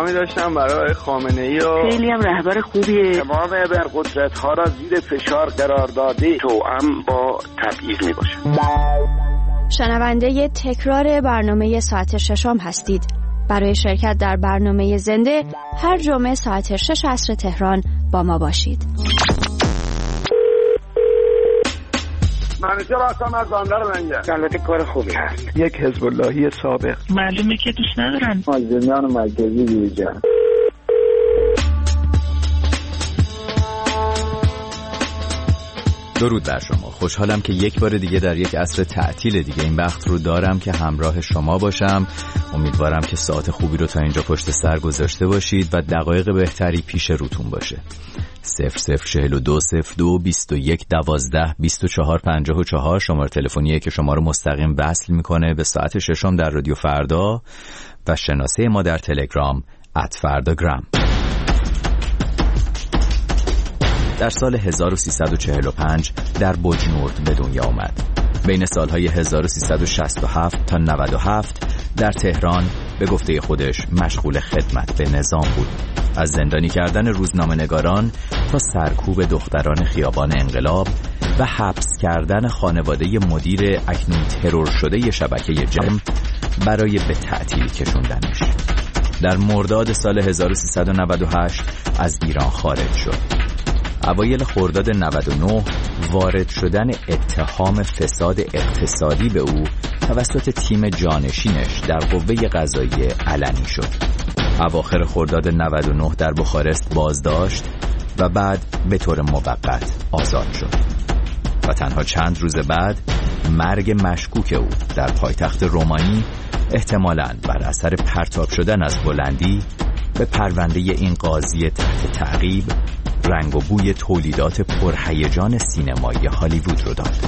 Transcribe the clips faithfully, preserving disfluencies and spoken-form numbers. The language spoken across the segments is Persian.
احترامی داشتم برای خامنه‌ای و خیلی هم رهبر خوبیه. تمام ابرقدرت‌ها را زیر فشار قرار داده توأم با تبعیض میباشه. شنونده تکرار برنامه ساعت ششم هستید. برای شرکت در برنامه زنده هر جمعه ساعت شش عصر تهران با ما باشید. منیجر هستم از بندر منجر. البته کار خوبی هست. یک حزب اللهی سابق. معلومه که دوست ندارن. مازنیان مرکزی بیرجان. درود بر شما. خوشحالم که یک بار دیگه در یک عصر تعطیل دیگه این بخت رو دارم که همراه شما باشم. امیدوارم که ساعت خوبی رو تا اینجا پشت سر گذاشته باشید و دقایق بهتری پیش روتون باشه. صفر صفر چهل و دو صفر دو بیست و یک دوازده بیست و چهار پنجاه و چهار شماره تلفنیه که شما رو مستقیم وصل میکنه به ساعت ششم در رادیو فردا و شناسه ما در تلگرام ات فرداگرام. در سال هزار و سیصد و چهل و پنج در بوجنورد به دنیا آمد. بین سالهای هزار و سیصد و شصت و هفت تا نود و هفت در تهران به گفته خودش مشغول خدمت به نظام بود. از زندانی کردن روزنامه‌نگاران تا سرکوب دختران خیابان انقلاب و حبس کردن خانواده مدیر اکنون ترور شده شبکه جرم برای به تعطیل کشوندنش. در مرداد سال هزار و سیصد و نود و هشت از ایران خارج شد. اوایل خرداد نود و نه وارد شدن اتهام فساد اقتصادی به او توسط تیم جانشینش در قوه قضاییه علنی شد. اواخر خرداد نود و نه در بخارست بازداشت و بعد به طور موقت آزاد شد و تنها چند روز بعد مرگ مشکوک او در پایتخت رومانی احتمالاً بر اثر پرتاب شدن از بلندی به پرونده این قاضی تحت تعقیب رنگ و بوی تولیدات پرهیجان سینمایی هالیوود رو داد.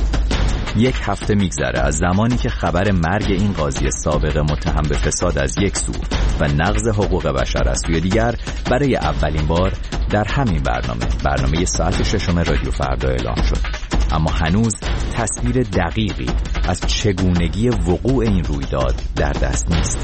یک هفته میگذره از زمانی که خبر مرگ این قاضی سابق متهم به فساد از یک سو و نقض حقوق بشر از سوی دیگر برای اولین بار در همین برنامه برنامه ساعت ششم رادیو فردا اعلام شد. اما هنوز تصویر دقیقی از چگونگی وقوع این رویداد در دست نیست.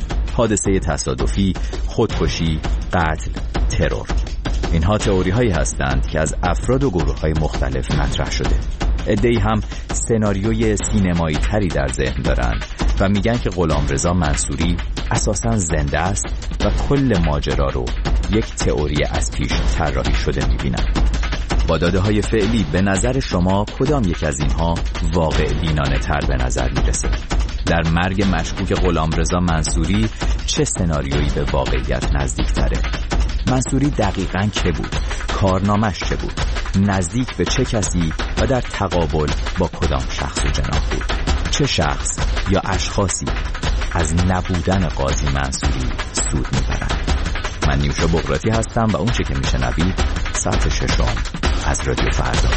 حادثه تصادفی، خودکشی، قتل، ترور، اینها تئوری هایی هستند که از افراد و گروه های مختلف مطرح شده. عده‌ای هم سناریوی سینمایی تری در ذهن دارند و میگن که غلامرضا منصوری اساساً زنده است و کل ماجرا رو یک تئوری از پیش طراحی شده میبینن. با داده های فعلی به نظر شما کدام یک از اینها واقع بینانه تر به نظر میرسه؟ در مرگ مشکوک غلامرضا منصوری چه سناریویی به واقعیت نزدیک تره؟ منصوری دقیقاً که بود؟ کارنامش چه بود؟ نزدیک به چه کسی و در تقابل با کدام شخص و جناح بود؟ چه شخص یا اشخاصی از نبودن قاضی منصوری سود میبرند؟ من نیوشا بغراتی هستم و اون چه که میشنوید ساعت ششم از رادیو فردا.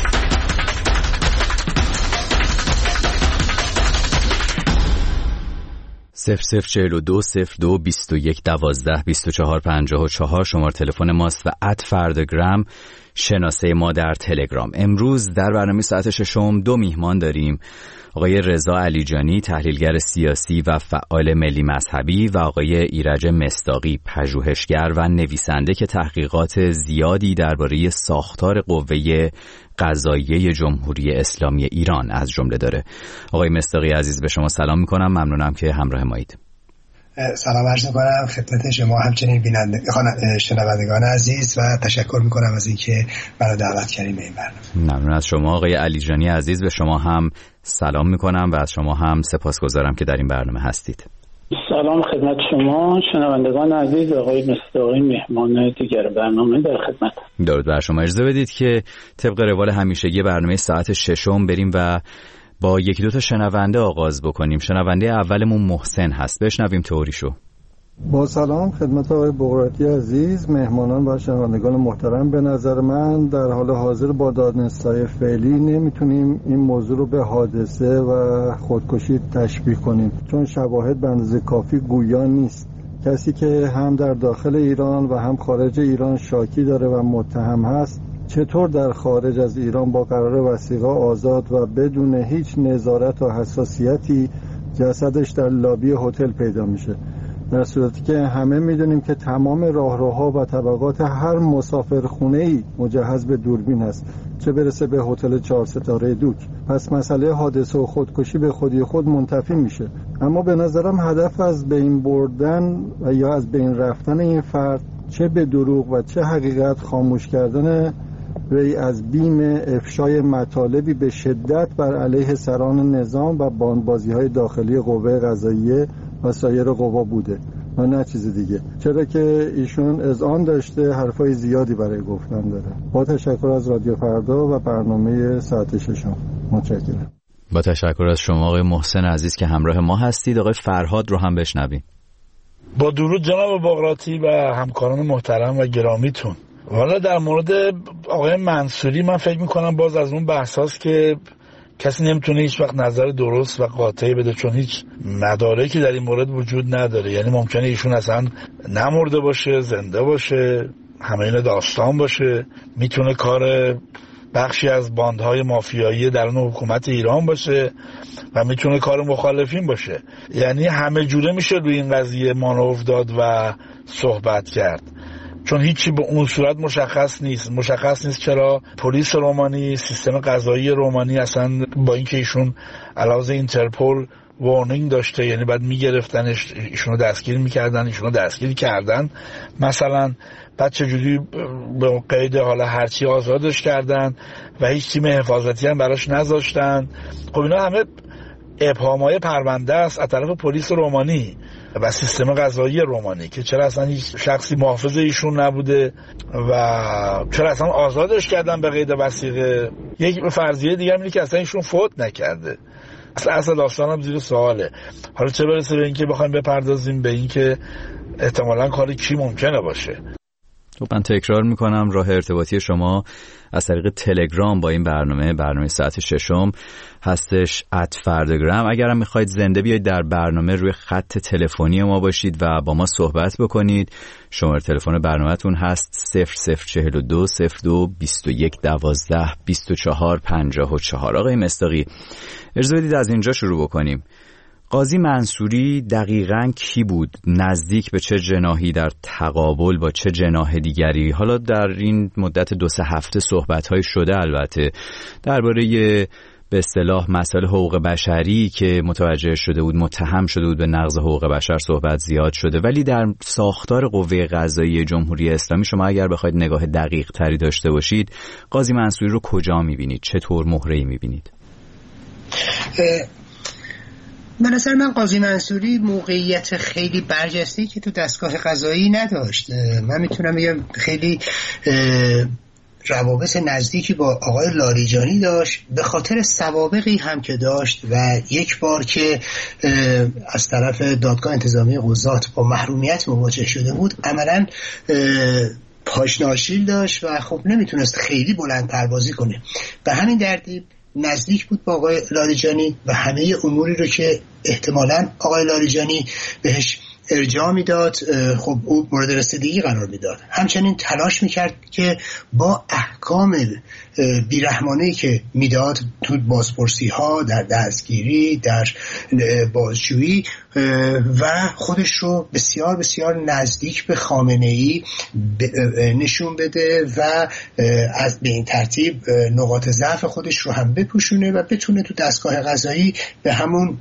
صفر صفر چهل و دو صفر دو بیست و یک دوازده بیست و چهار پنجاه و چهار شماره تلفن ماست و ات فرداگرام شناسه ما در تلگرام. امروز در برنامه ساعت ششم دو میهمان داریم، آقای رضا علیجانی تحلیلگر سیاسی و فعال ملی مذهبی و آقای ایرج مصداقی پژوهشگر و نویسنده که تحقیقات زیادی درباره ساختار قوه قضاییه جمهوری اسلامی ایران از جمله داره. آقای مصداقی عزیز به شما سلام میکنم، ممنونم که همراه مایید. سلام عرض میکنم خدمت شما همچنین بیننده شنوندگان عزیز و تشکر میکنم از اینکه منو دعوت کردین به این برنامه. ممنون از شما. آقای علیجانی عزیز به شما هم سلام میکنم و از شما هم سپاسگزارم که در این برنامه هستید. سلام خدمت شما شنوندگان عزیز، آقای مصداقی مهمان دیگر برنامه در خدمت. درود بر شما. اجازه بدید که طبق روال همیشگی برنامه ساعت ششم بریم و با یکی دو تا شنونده آغاز بکنیم. شنونده اولمون محسن هست، بشنویم تئوریشو. با سلام خدمت آقای بغراتی عزیز، مهمانان و شنوندگان محترم. به نظر من در حال حاضر با دادنستای فعلی نمیتونیم این موضوع رو به حادثه و خودکشی تشبیه کنیم، چون شواهد به اندازه کافی گویا نیست. کسی که هم در داخل ایران و هم خارج ایران شاکی داره و متهم هست، چطور در خارج از ایران با قرار وثیقه آزاد و بدون هیچ نظارت و حساسیتی جسدش در لابی هتل پیدا میشه؟ در صورتی که همه میدونیم که تمام راهروها و طبقات هر مسافرخونه‌ای مجهز به دوربین است، چه برسه به هتل چهار ستاره دوک. پس مسئله حادثه و خودکشی به خودی خود منتفی میشه. اما به نظرم هدف از بین بردن و یا از بین رفتن این فرد، چه به دروغ و چه حقیقت، خاموش کردن وی از بیم افشای مطالبی به شدت بر علیه سران نظام و بانبازی‌های داخلی قوه قضاییه و سایر قوا بوده و نه چیز دیگه. چرا که ایشون اذعان داشته، حرفای زیادی برای گفتن داره. با تشکر از رادیو فردا و برنامه ساعت ششم. متشکرم. با تشکر از شما آقای محسن عزیز که همراه ما هستید. آقای فرهاد رو هم بشنویم. با درود جناب بغراتی و همکاران محترم و گرامیتون. والا در مورد آقای منصوری من فکر میکنم باز از اون بحث هاست که کسی نمیتونه هیچ وقت نظر درست و قاطعی بده، چون هیچ مدارکی در این مورد وجود نداره. یعنی ممکنه ایشون اصلا نمرده باشه، زنده باشه، همه این داستان باشه، میتونه کار بخشی از باندهای مافیایی درون حکومت ایران باشه و میتونه کار مخالفین باشه. یعنی همه جوره میشه روی این قضیه مانور داد و صحبت کرد، چون هیچی به اون صورت مشخص نیست. مشخص نیست چرا پلیس رومانی، سیستم قضایی رومانی اصلا با اینکه ایشون علاوه اینترپول وارنینگ داشته، یعنی بعد میگرفتنش، ایشونو دستگیر میکردن، ایشونو دستگیر کردن مثلا، بعد چجوری به قید حالا هرچی آزادش کردن و هیچ تیم حفاظتی هم براش نذاشتن. خب اینا همه ابهامای پرونده است از طرف پلیس رومانی و سیستم قضایی رومانی که چرا اصلا هیچ شخصی محافظ ایشون نبوده و چرا اصلا آزادش کردن به قید وثیقه. یک فرضیه دیگه اینه که اصلا ایشون فوت نکرده. اصلا اصلا داستان هم زیر سواله. حالا چه برسه به اینکه بخوایم بپردازیم به اینکه احتمالاً کاری کی ممکنه باشه. خب من تکرار میکنم راه ارتباطی شما از طریق تلگرام با این برنامه برنامه ساعت ششم هستش ات فرداگرام. اگرم میخواید زنده بیاید در برنامه روی خط تلفنی ما باشید و با ما صحبت بکنید، شماره تلفن برنامه‌تون هست صفر صفر چهل و دو صفر دو بیست و یک دوازده بیست و چهار پنجاه و چهار. آقای مصداقی اجازه بدید از اینجا شروع بکنیم. قاضی منصوری دقیقاً کی بود؟ نزدیک به چه جناحی در تقابل با چه جناح دیگری؟ حالا در این مدت دو سه هفته صحبت‌های شده البته درباره به اصطلاح مسائل حقوق بشری که متوجه شده بود، متهم شده بود به نقض حقوق بشر صحبت زیاد شده، ولی در ساختار قوه قضاییه جمهوری اسلامی شما اگر بخواید نگاه دقیق تری داشته باشید، قاضی منصوری رو کجا می‌بینید؟ چطور مهره‌ای می‌بینید؟ به نظر من قاضی منصوری موقعیت خیلی برجسته‌ای که تو دستگاه قضایی نداشت. من میتونم بگم خیلی روابط نزدیکی با آقای لاریجانی داشت، به خاطر سوابقی هم که داشت و یک بار که از طرف دادگاه انتظامی قضات با محرومیت مواجه شده بود، عملاً پاشناشیل داشت و خب نمیتونست خیلی بلند پروازی کنه. به همین ترتیب نزدیک بود با آقای لاریجانی و همه اموری رو که احتمالاً آقای لاریجانی بهش ارجاع میداد خب او مورد رسیدگی قرار میداد. همچنین تلاش میکرد که با احکام بیرحمانه‌ای که میداد تو بازپرسی ها، در دستگیری، در بازجویی و خودش رو بسیار بسیار نزدیک به خامنه‌ای نشون بده و از به این ترتیب نقاط ضعف خودش رو هم بپوشونه و بتونه تو دستگاه قضایی به همون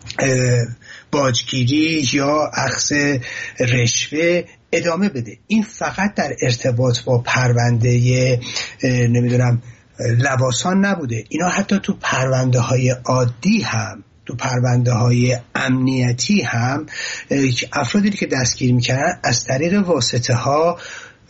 باجگیری یا اخذ رشوه ادامه بده. این فقط در ارتباط با پرونده نمیدونم لواسان نبوده، اینا حتی تو پرونده های عادی هم، تو پرونده های امنیتی هم افرادی که دستگیر میکنن از طریق واسطه ها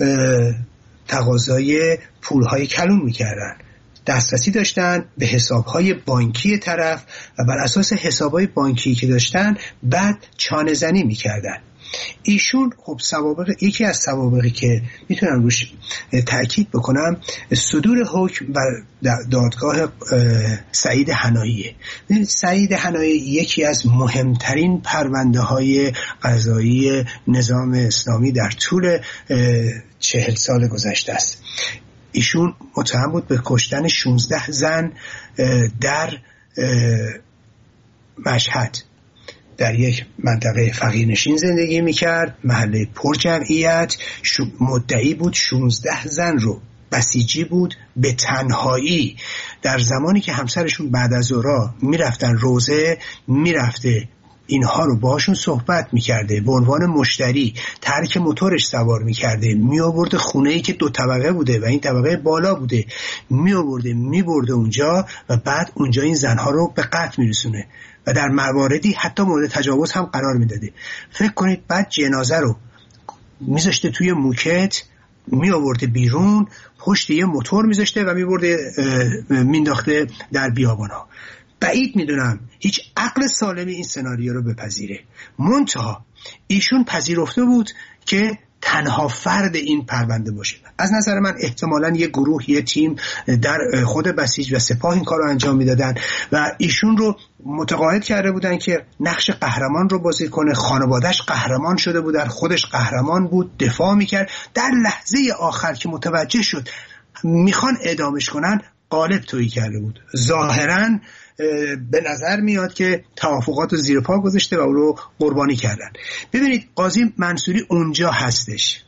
تقاضای پول های کلون میکردن، دسترسی داشتن به حساب‌های بانکی طرف و بر اساس حساب‌های بانکی که داشتن بعد چانه زنی می‌کردن. ایشون خب سوابق، یکی از سوابقی که میتونم روش تأکید بکنم صدور حکم بر دادگاه سعید حناییه. سعید حنایی یکی از مهمترین پرونده‌های قضایی نظام اسلامی در طول چهل سال گذشته است. ایشون متهم بود به کشتن شانزده زن در مشهد. در یک منطقه فقیرنشین زندگی میکرد، محله پر جمعیت، مدعی بود شانزده زن رو بسیجی بود به تنهایی در زمانی که همسرشون بعد از ظهر میرفتن روزه، میرفته اینها رو باشون صحبت میکرده، به عنوان مشتری ترک موتورش سوار میکرده، میآورده خونه‌ای که دو طبقه بوده و این طبقه بالا بوده، میآورده میبرده اونجا و بعد اونجا این زنها رو به قتل میرسونه و در مواردی حتی مورد تجاوز هم قرار میداده. فکر کنید بعد جنازه رو میذاشته توی موکت، میآورده بیرون، پشت یه موتور میذاشته و میبرده مینداخته در بیابان‌ها. بعید میدونم هیچ عقل سالمی این سناریو رو بپذیره. منتها ایشون پذیرفته بود که تنها فرد این پرونده باشه. از نظر من احتمالاً یه گروه، یه تیم در خود بسیج و سپاه این کار رو انجام میدادن و ایشون رو متقاعد کرده بودن که نقش قهرمان رو بازی کنه. خانواده‌اش قهرمان شده بودن، خودش قهرمان بود، دفاع میکرد. در لحظه آخر که متوجه شد میخوان اعدامش کنن، قالب تویی کرده بود. ظاهراً به نظر میاد که توافقات رو زیر پا گذاشته و او رو قربانی کردن. ببینید قاضی منصوری اونجا هستش،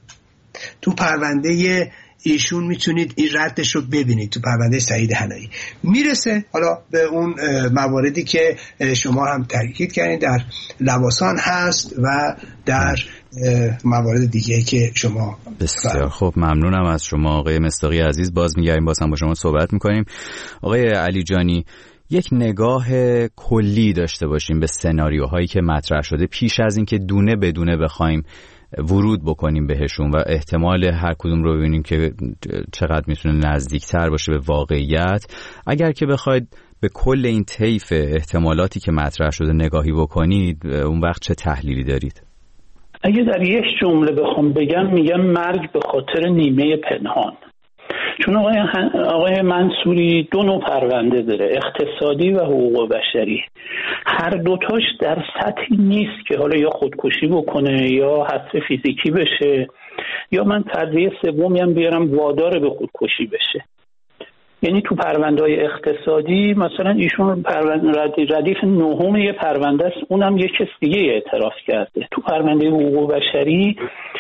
تو پرونده ایشون میتونید این ردش رو ببینید، تو پرونده سعید حنایی میرسه حالا به اون مواردی که شما هم تاکید کردین در لواسان هست و در موارد دیگه که شما. بسیار خب، ممنونم از شما آقای مصداقی عزیز. باز میگردیم، باز هم با شما صحبت میکنیم. آقای علیجانی، یک نگاه کلی داشته باشیم به سناریوهایی که مطرح شده پیش از اینکه دونه بدونه بخوایم ورود بکنیم بهشون و احتمال هر کدوم رو ببینیم که چقدر میتونه نزدیکتر باشه به واقعیت. اگر که بخواید به کل این طیف احتمالاتی که مطرح شده نگاهی بکنید، اون وقت چه تحلیلی دارید؟ اگه در یک جمله بخوام بگم، میگم مرگ به خاطر نیمه پنهان. چون آقای, آقای منصوری دو نوع پرونده داره، اقتصادی و حقوق بشری. هر دوتاش در سطحی نیست که حالا یا خودکشی بکنه یا حذف فیزیکی بشه یا من فرضیه سومی هم بیارم وادار به خودکشی بشه. یعنی تو پرونده‌های اقتصادی مثلا ایشون پرونده ردیف نهم یه پرونده است، اونم یه کس دیگه اعتراف کرده. تو پرونده حقوق بشری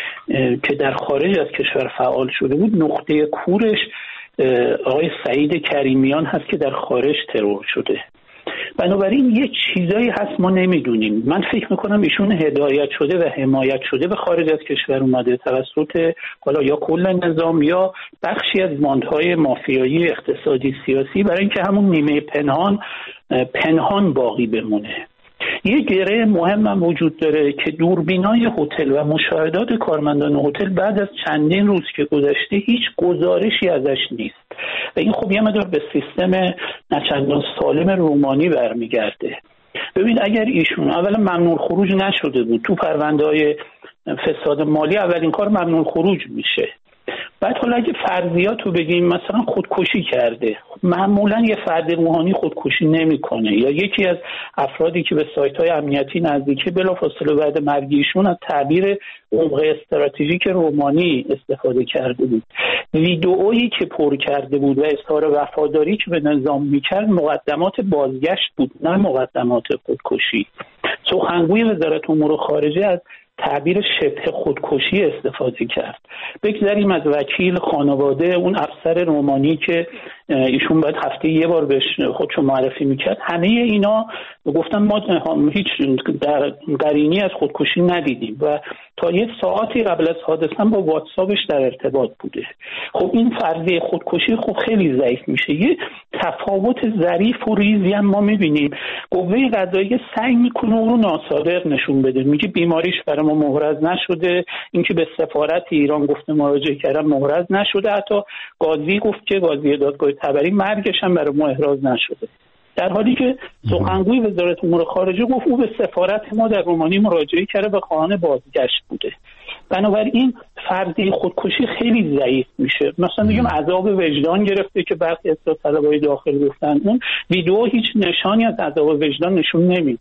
که در خارج از کشور فعال شده بود، نقطه کورش آقای سعید کریمیان هست که در خارج ترور شده. بنابراین یه چیزایی هست ما نمیدونیم. من فکر میکنم ایشون هدایت شده و حمایت شده به خارج از کشور اومده توسط حالا یا کل نظام یا بخشی از باندهای مافیایی اقتصادی سیاسی، برای اینکه همون نیمه پنهان پنهان باقی بمونه. یه گره مهم هم وجود داره که دوربینای هتل و مشاهدات کارمندان هتل بعد از چندین روز که گذشته هیچ گزارشی ازش نیست و این خب یه مقدار به سیستم نچندان سالم رومانی برمیگرده. ببین اگر ایشون اولا ممنوع خروج نشده بود، تو پرونده‌های فساد مالی اولین کار ممنوع خروج میشه. بعد حالا اگه فرضیات رو بگیم مثلا خودکشی کرده، معمولا یه فرد روحانی خودکشی نمیکنه، یا یکی از افرادی که به سایت‌های امنیتی نزدیکه بلافاصله بعد مرگ ایشون از تعبیر عمق استراتژیک رومانی استفاده کرده بود. ویدئویی که پر کرده بود و اظهار وفاداری که به نظام میکرد مقدمات بازگشت بود، نه مقدمات خودکشی. سخنگوی وزارت امور خارجه از تعبیر شبه خودکشی استفاده کرد. بگذاریم از وکیل خانواده اون افسر رومانی که ایشون باید هفته یه بار بهش خودشو معرفی میکرد، همه اینا گفتن ما هیچ در قرینی از خودکشی ندیدیم و تا یه ساعتی قبل از حادثه هم با واتساپش در ارتباط بوده. خب این فرضیه خودکشی خب خیلی ضعیف میشه. یه تفاوت ظریف و ریزی هم ما میبینیم. قوه قضاییه سعی میکنه اون رو ناصادق نشون بده، میگه بیماریش برای ما محرز نشده، اینکه به سفارت ایران گفته مراجعه کردن محرز نشده، حتی قاضی گفت که قاضی دادگاه تبری مرگش هم برای ما احراز نشده، در حالی که سخنگوی وزارت امور خارجه گفت او به سفارت ما در رومانی مراجعه کرده و خواهان بازگشت بوده. بنابراین فرضیه خودکشی خیلی ضعیف میشه. مثلا میگم عذاب وجدان گرفته که برخی از طلبای داخل گفتن، اون ویدیو هیچ نشانی از عذاب وجدان نشون نمیده.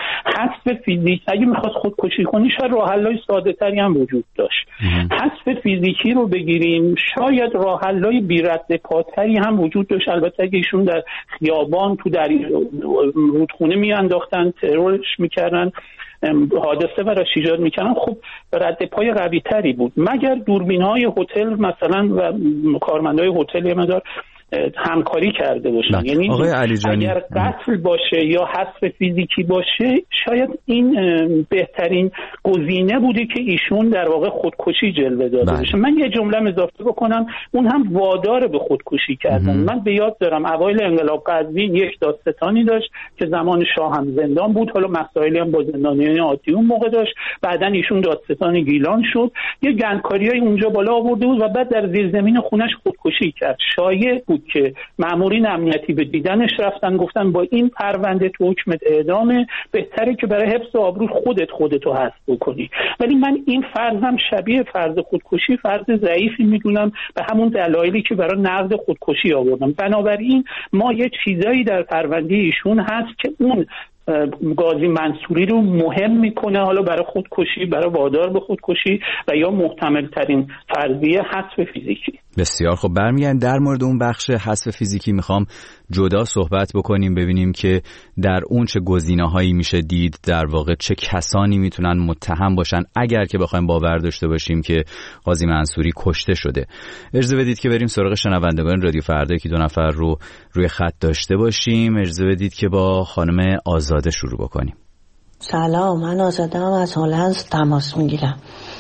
حذف فیزیک اگه میخواست خودکشی کنی شاید راه حل‌های ساده‌تری هم وجود داشت. حذف فیزیکی رو بگیریم شاید راه حل‌های بی رد پاتری هم وجود داشت. البته اگه ایشون در خیابان تو در رودخونه میانداختن ترورش میکردن حادثه براش ایجاد میکنن خب رد پای قوی تری بود مگر دوربین‌های هتل مثلا و کارمندای هتل یه مقدار همکاری کرده باشن. یعنی اگر قتل باشه یا حذف فیزیکی باشه شاید این بهترین گزینه بوده که ایشون در واقع خودکشی جلوه داده باشه. من یه جمله اضافه بکنم اون هم وادار به خودکشی کردن. من به یاد دارم اوایل انقلاب قزوین یک دادستانی داشت که زمان شاه هم زندان بود، حالا مسائلی هم با زندانیان عادی اون موقع داشت، بعدن ایشون دادستان گیلان شد، یه گندکاریای اونجا بالا آورده بود و بعد در زیرزمین خونش خودکشی کرد. شایع بود که مامورین امنیتی به دیدنش رفتن گفتن با این پرونده تو حکم اعدامه، بهتره که برای حفظ آبرو خودت خودتو حذف بکنی. ولی من این فرضم شبیه فرض خودکشی فرض ضعیفی میدونم به همون دلایلی که برای نقد خودکشی آوردم. بنابراین ما یه چیزایی در پرونده ایشون هست که اون قاضی منصوری رو مهم میکنه حالا برای خودکشی، برای وادار به خودکشی و یا محتمل ترین فرضیه حذف فیزیکی. بسیار خب برمیگردیم در مورد اون بخش حذف فیزیکی میخوام جدا صحبت بکنیم ببینیم که در اون چه گزینه‌هایی میشه دید، در واقع چه کسانی میتونن متهم باشن اگر که بخوایم باور داشته باشیم که قاضی منصوری کشته شده. اجازه بدید که بریم سراغ شنوندگان رادیو فردا که دو نفر رو روی خط داشته باشیم. اجازه بدید که با خانم آزاده شروع بکنیم. سلام، من آزادم از هلند تماس میگیرم.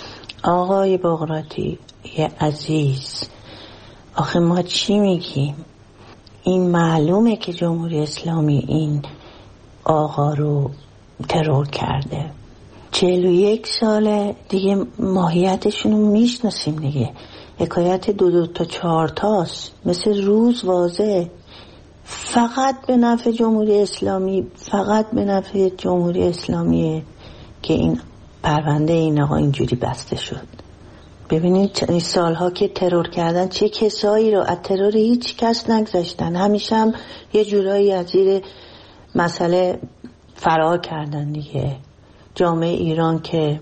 آقای بغراتی عزیز، آخه ما چی میگیم؟ این معلومه که جمهوری اسلامی این آقا رو ترور کرده. چهل و یک ساله دیگه ماهیتشون رو میشناسیم دیگه. حکایت دو دو تا چهار تاست، مثل روز واضحه. فقط به نفع جمهوری اسلامی، فقط به نفع جمهوری اسلامیه که این پرونده این آقا اینجوری بسته شد. ببینید این سالها که ترور کردن چه کسایی رو از ترور هیچ کس نگذاشتن، همیشه هم یه جورایی از زیر مسئله فرار کردن دیگه. جامعه ایران که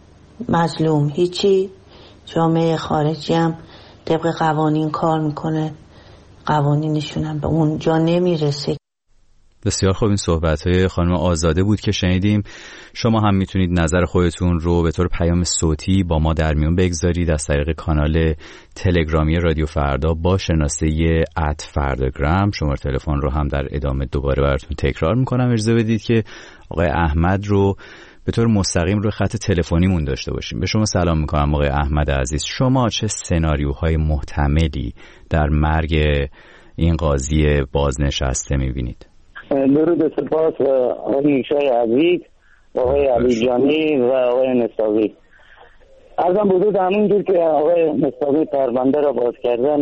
مظلوم هیچی، جامعه خارجی هم طبق قوانین کار میکنه، قوانینشون هم به اون جا نمیرسه. بسیار خوب، این صحبت‌های خانم آزاده بود که شنیدیم. شما هم میتونید نظر خودتون رو به طور پیام صوتی با ما در میون بگذارید از طریق کانال تلگرامی رادیو فردا با شناسه ات فرداگرام. شماره تلفن رو هم در ادامه دوباره براتون تکرار میکنم. اجازه بدید که آقای احمد رو به طور مستقیم روی خط تلفنیمون داشته باشیم. به شما سلام میکنم آقای احمد عزیز. شما چه سناریوهای محتملی در مرگ این قاضی بازنشسته میبینید؟ درود سپاس آقای ایشای عزیز، آقای علیجانی و آقای نساوی. ارزم بزرگ همونجور که آقای نساوی پرونده را باز کردن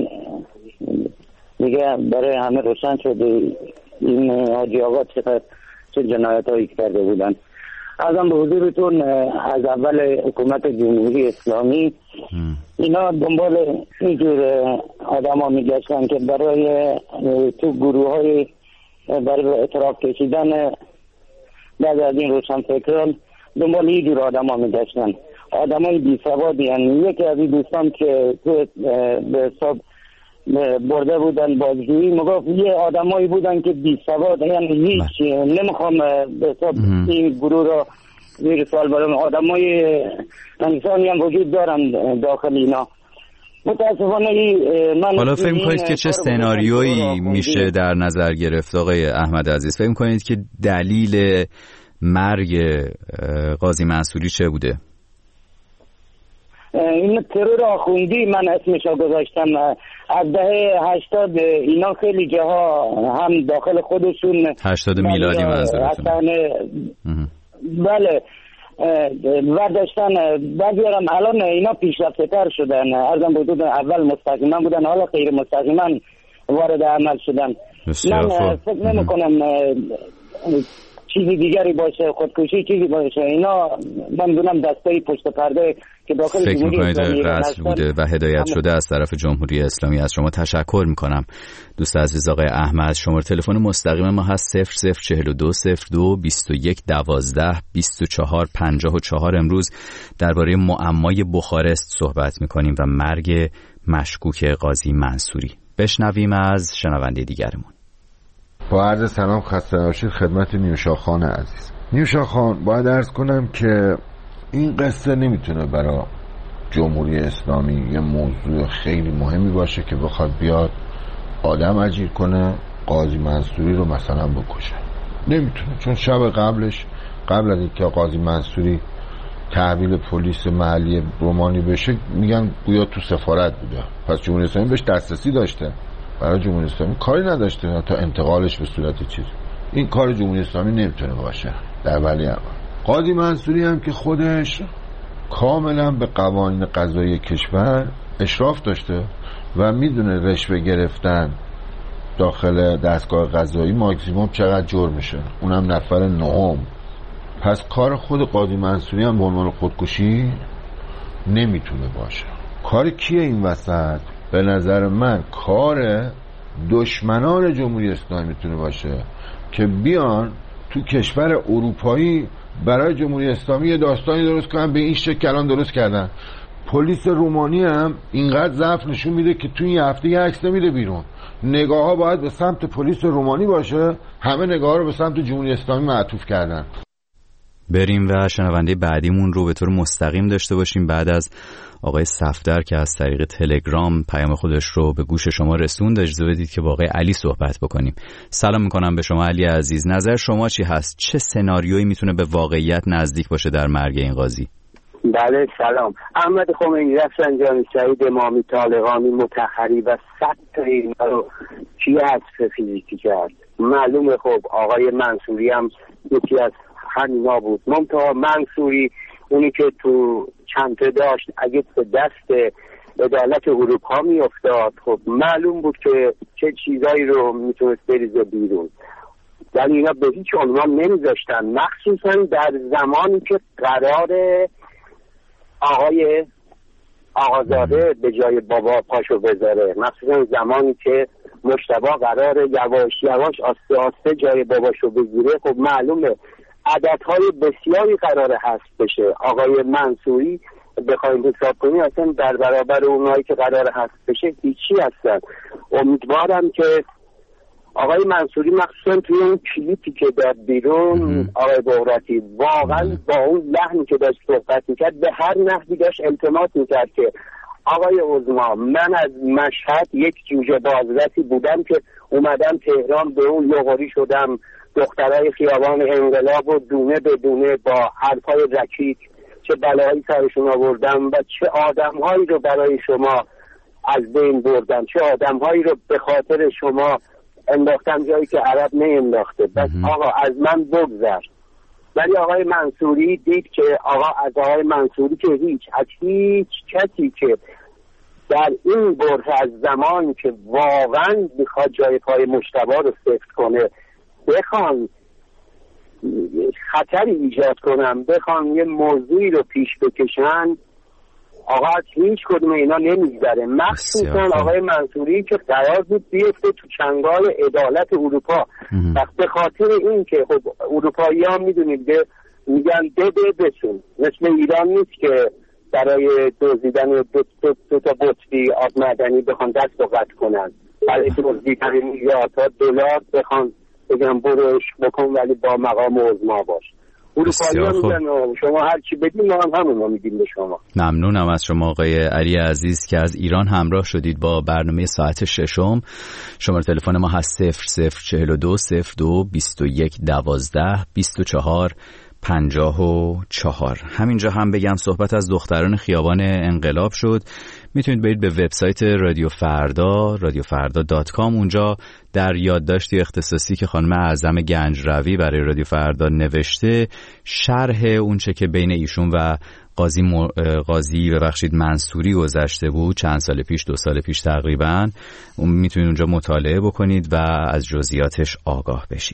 دیگه برای همه روشن شده این حاجی آقا چقدر چه جنایت هایی کرده بودن. ارزم به حضورتون از اول حکومت جمهوری اسلامی اینا دنبال اینجور آدم ها میگشتن که برای تو گروه های برای اعتراف کشیدن بعد از این روشنفکران دنبال این جور آدم ها میگشتن. آدم های بی سوادی هستند. یکی از این دوستان که به حساب برده بودن بازجویی مگفت یه آدم هایی بودن که بی سواد، یعنی هیچ نمیخوام به حساب این گروه را زیر سوال برم. آدم های انسانی هم وجود دارن داخل اینا. متاسفانه من حالا فکر می‌کنید که چه سناریویی میشه در نظر گرفت آقای احمد عزیز؟ فکر می‌کنید که دلیل مرگ قاضی منصوری چه بوده؟ این ترور آخوندی من اسمشو گذاشتم. از دهه هشتاد اینا خیلی جاها هم داخل خودشون هشتاد میلادی منظورتون؟ بله و داشتن بعضی هم الان اینا پیشرفته تر شدن. ارزم بودن اول مستقیما بودن حالا غیر مستقیما وارد عمل شدن. من فکر نمی کنم چیزی دیگری باشه، خودکشی چیزی باشه، اینا من دونم دستای پشت پرده که داخل فکر میکنید رسم بوده و هدایت شده از طرف جمهوری اسلامی. از شما تشکر میکنم. دوست عزیز آقای احمد، شماره تلفن مستقیم ما هست صفر صفر چهل و دو صفر دو بیست و یک دوازده بیست و چهار پنجاه و چهار. امروز درباره معمای بخارست صحبت میکنیم و مرگ مشکوک قاضی منصوری. بشنویم از شنونده دیگرمون. با عرض سلام خسته نباشید خدمت نیوشا خان عزیز. نیوشا خان، باید عرض کنم که این قصه نمیتونه برای جمهوری اسلامی یه موضوع خیلی مهمی باشه که بخواد بیاد آدم اجیر کنه قاضی منصوری رو مثلا بکشه. نمیتونه، چون شب قبلش قبل از اینکه قاضی منصوری تحویل پلیس محلی رومانی بشه میگن گویا تو سفارت بوده، پس جمهوری اسلامی بهش دسترسی داشته. برای جمهوری اسلامی کاری نداشته تا انتقالش به صورت چیز. این کار جمهوری اسلامی نمیتونه باشه در ولی اول. قاضی منصوری هم که خودش کاملا به قوانین قضایی کشور اشراف داشته و میدونه رشوه گرفتن داخل دستگاه قضایی ماکسیموم چقدر جرم میشه، اونم نفر نهم. پس کار خود قاضی منصوری هم به عنوان خودکشی نمیتونه باشه. کار کیه این وسط؟ به نظر من کار دشمنان جمهوری اسلامی میتونه باشه که بیان تو کشور اروپایی برای جمهوری اسلامی یه داستانی درست کنن، به این شکل الان درست کردن. پلیس رومانی هم اینقدر ضعف نشون میده که تو این هفته یه عکس نمیده بیرون. نگاه ها باید به سمت پلیس رومانی باشه، همه نگاه رو به سمت جمهوری اسلامی معطوف کردن. بریم و شنونده بعدیمون رو به طور مستقیم داشته باشیم بعد از آقای صفدر که از طریق تلگرام پیام خودش رو به گوش شما رسوند. اجازه بدید که با آقای علی صحبت بکنیم. سلام میکنم به شما علی عزیز. نظر شما چی هست؟ چه سناریویی میتونه به واقعیت نزدیک باشه در مرگ این قاضی؟ بله سلام. احمد خمینی، رفسنجانی، سعید امامی، طالقانی، مطهری و صد تا اینا رو کی حذف فیزیکی کرد؟ معلومه. خب آقای منصوری هم یکی از همینا بود. منتها منصوری اونی که تو چنته داشت اگه به دست عدالت اروپا می افتاد خب معلوم بود که چه چیزایی رو میتونست بریزه بیرون، ولی اینا به هیچ عنوان نمیذاشتن، مخصوصا در زمانی که قرار آقای آقازاده به جای بابا پاشو بذاره، مخصوصا زمانی که مجتبی قرار یواش یواش آسته آسته جای باباشو بگیره. خب معلومه عددهای بسیاری قراره حذف بشه. آقای منصوری بخوایم حساب کنیم اصلا در برابر اونایی که قراره حذف بشه هیچی هستن. امیدوارم که آقای منصوری مخصوصا توی اون کلیپی که داد بیرون آقای بغراتی واقعا با اون لحنی که داشت صحبت میکرد به هر نحوی داشت التماس میکرد که آقای عظما من از مشهد یک جوجه بازرسی بودم که اومدم تهران به اون یغوری شدم، دخترای خیابان انقلاب و دونه به دونه با حرفای رکیک چه بلایی سرشون آوردم و چه آدمهایی رو برای شما از بین بردم، چه آدمهایی رو به خاطر شما انداختم جایی که عرب نه انداخته. بس آقا از من بگذر. ولی آقای منصوری دید که آقا از آقای منصوری که هیچ از هیچ کسی که در این برهه از زمانی که واقعا میخواد جای پای مجتبی رو سفت کنه بخوان خطری ایجاد کنم، بخوان یه موضوعی رو پیش بکشن، آقا از هیچ کدوم اینا نمیگذره. مخصوصا آقای منصوری که قرار بود بیفته تو چنگال عدالت اروپا. وقت به خاطر این که خب اروپایی ها میدونید میگن بده بسون، مثل ایران نیست که برای دزدیدن دو, دو, دو تا بطری آب معدنی بخوان دست و قطع کنن، برای دزدیدن میلیاردها دلار بخوان بگم بروش بکن ولی با مقام عظما باش. اروپایی میگن شما هر چی بدین ما هم همون رو میدیم به شما. ممنونم از شما آقای علی عزیز که از ایران همراه شدید با برنامه ساعت ششم. شماره تلفن ما هست صفر صفر چهل و دو صفر دو بیست و یک دوازده بیست و چهار پنجاه و چهار. همینجا هم بگم صحبت از دختران خیابان انقلاب شد. میتونید برید به وبسایت رادیو فردا رادیو فردا دات کام. اونجا در یادداشتی اختصاصی که خانم اعظم گنجروی برای رادیو فردا نوشته شرح اونچه که بین ایشون و قاضی م... قاضی ببخشید منصوری گذشته بود چند سال پیش، دو سال پیش تقریبا، اون میتونید اونجا مطالعه بکنید و از جزئیاتش آگاه بشید.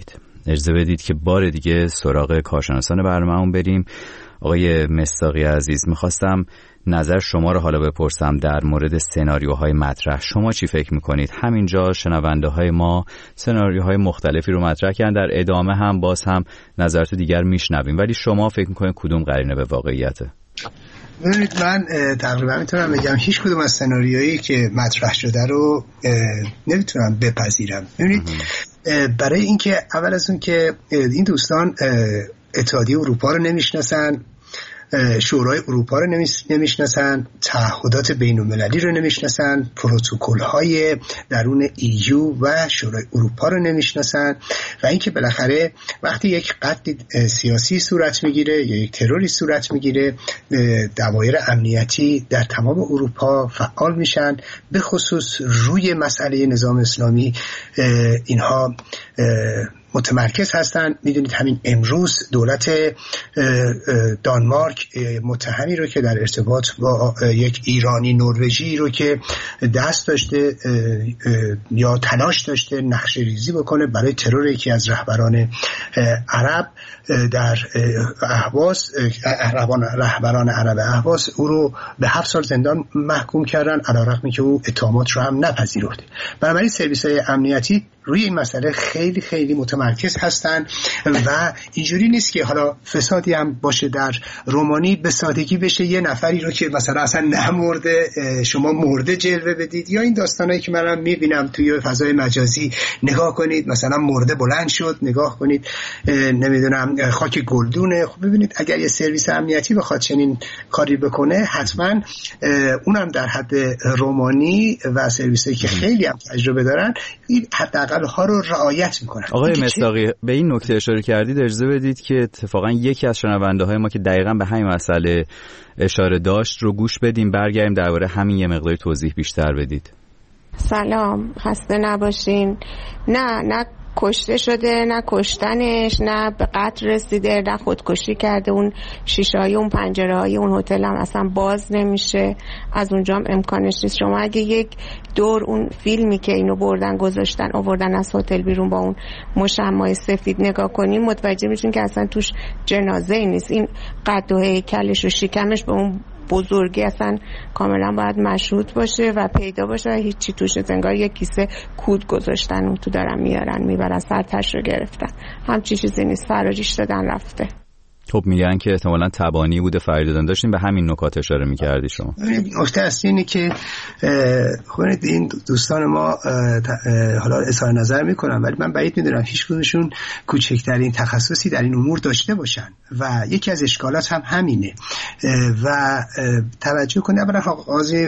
اجازه بدید که بار دیگه سراغ کارشناسان برنامه‌مون بریم. آقای مصداقی عزیز، میخواستم نظر شما رو حالا بپرسم در مورد سناریوهای مطرح. شما چی فکر میکنید؟ همینجا شنونده های ما سناریوهای مختلفی رو مطرح کردن، در ادامه هم باز هم نظرات دیگر میشنویم، ولی شما فکر میکنید کدوم قرینه به واقعیته؟ ببینید، من تقریبا میتونم بگم هیچ کدوم از سناریویی که مطرح شده رو نمیتونم بپذیرم. ببینید، برای اینکه اول از اون که این دوستان اتحادیه اروپا رو نمیشناسن، شورای اروپا رو نمیشناسن، تعهدات بین المللی رو نمیشناسن، پروتکل های درون ایو و شورای اروپا رو نمیشناسن، و اینکه بالاخره وقتی یک قتل سیاسی صورت میگیره یا یک تروری صورت میگیره، دوایر امنیتی در تمام اروپا فعال میشن، به خصوص روی مسئله نظام اسلامی اینها متمرکز هستن. میدونید همین امروز دولت دانمارک متهمی رو که در ارتباط با یک ایرانی نروژی رو که دست داشته یا تلاش داشته نقشه ریزی بکنه برای ترور یکی از رهبران عرب در اهواز، رهبران عرب اهواز، او رو به هفت سال زندان محکوم کردن، علیرغم که او اتهامات رو هم نپذیرفته. بنابراین سرویس‌های امنیتی روی این مسئله خیلی خیلی متمرکز هستن و اینجوری نیست که حالا فسادی هم باشه در رومانی به سادگی بشه یه نفری رو که مثلا اصلا نمرده شما مرده جلوه بدید، یا این داستانایی که منم میبینم توی فضای مجازی، نگاه کنید مثلا مرده بلند شد، نگاه کنید نمیدونم خاک گلدونه. خب ببینید، اگر یه سرویس امنیتی بخواد چنین کاری بکنه، حتما اونم در حد رومانی و سرویسایی که خیلی هم تجربه دارن این حداقل ها رو رعایت میکنن. آقای مصداقی، به این نکته اشاره کردید، اجازه بدید که اتفاقا یکی از شنونده های ما که دقیقاً به همین مسئله اشاره داشت رو گوش بدیم، برگردیم درباره همین یه مقدار توضیح بیشتر بدید. سلام، خسته نباشین. نه نه کشته شده، نه کشتنش، نه به قتل رسیده، نه خودکشی کرده. اون شیشه‌های اون پنجره‌های اون هتل هم اصلا باز نمیشه، از اونجا هم امکانش نیست. شما اگه یک دور اون فیلمی که اینو بردن گذاشتن آوردن از هتل بیرون با اون مشمع سفید نگاه کنیم، متوجه میشین که اصلا توش جنازه‌ای نیست. این قد و هیکلش و شکمش به اون بزرگی اصلا کاملا باید مشروط باشه و پیدا باشه و هیچی توش نیست. انگار یک کیسه کود گذاشتن اون تو، دارن میارن میبرن، سرتش رو گرفتن. همچی چیزی نیست، فراریش دادن رفته. خب میگن که احتمالاً تبانی بوده، فراری دادن. داشتین به همین نکات اشاره میکردی شما. نکته اصلی اینه که خب این دوستان ما حالا اظهار نظر میکنن، ولی من بعید میدونم هیچ کدومشون کوچکترین تخصصی در این امور داشته باشن و یکی از اشکالات هم همینه. و توجه کنید، اولا قاضی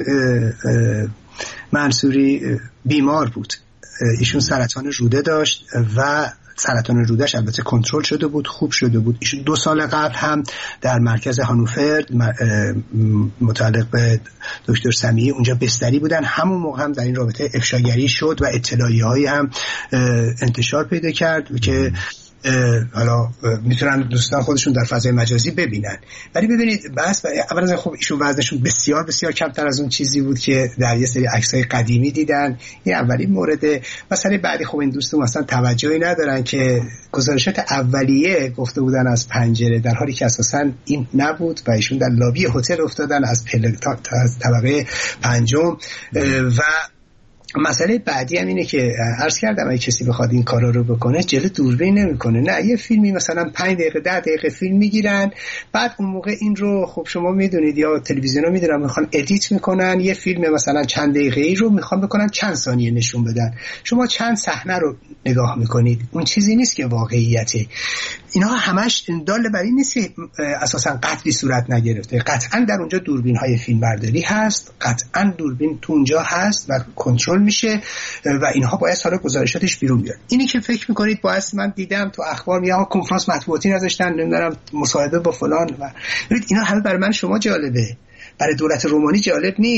منصوری بیمار بود، ایشون سرطان روده داشت و سرطان رودهش البته کنترل شده بود، خوب شده بود. ایشون دو سال قبل هم در مرکز هانوفر متعلق به دکتر سمیعی اونجا بستری بودن، همون موقع هم در این رابطه افشاگری شد و اطلاعیه‌هایی هم انتشار پیدا کرد که حالا میتونن دوستان خودشون در فضای مجازی ببینن. ولی ببینید بس اولا از خب ایشون وزنشون بسیار بسیار کمتر از اون چیزی بود که در یه سری عکسای قدیمی دیدن. این اولین مورد. مسئله بعدی، خب این دوستان اصلا توجهی ندارن که گزارشات اولیه گفته بودن از پنجره، در حالی که اساسا این نبود و ایشون در لابی هتل افتادن از پله از طبقه پنجم. و مسئله بعدی هم اینه که عرض کردم اگه کسی بخواد این کارا رو بکنه جلو دوربین نمیکنه، نه یه فیلمی مثلا پنج دقیقه ده دقیقه فیلم میگیرن، بعد اون موقع این رو خب شما میدونید یا تلویزیونا میدونن میخوان ادیت میکنن، یه فیلم مثلا چند دقیقه ای رو میخوان بکنن چند ثانیه نشون بدن، شما چند صحنه رو نگاه میکنید، اون چیزی نیست که واقعیته. اینها همش دال بر این نیست که اساسا قتلی صورت نگرفته. قطعا در اونجا دوربین های فیلم برداری هست، قطعا دوربین تو اونجا هست و کنترل میشه و اینها باید حالا گزارشاتش بیرون بیاد. اینی که فکر میکنید باید، من دیدم تو اخبار میگن کنفرانس مطبوعاتی نذاشتن، نمیدونم مصاحبه با فلان، و ببینید اینا همه برای من شما جالبه، برای دولت رومانی جالب نیست.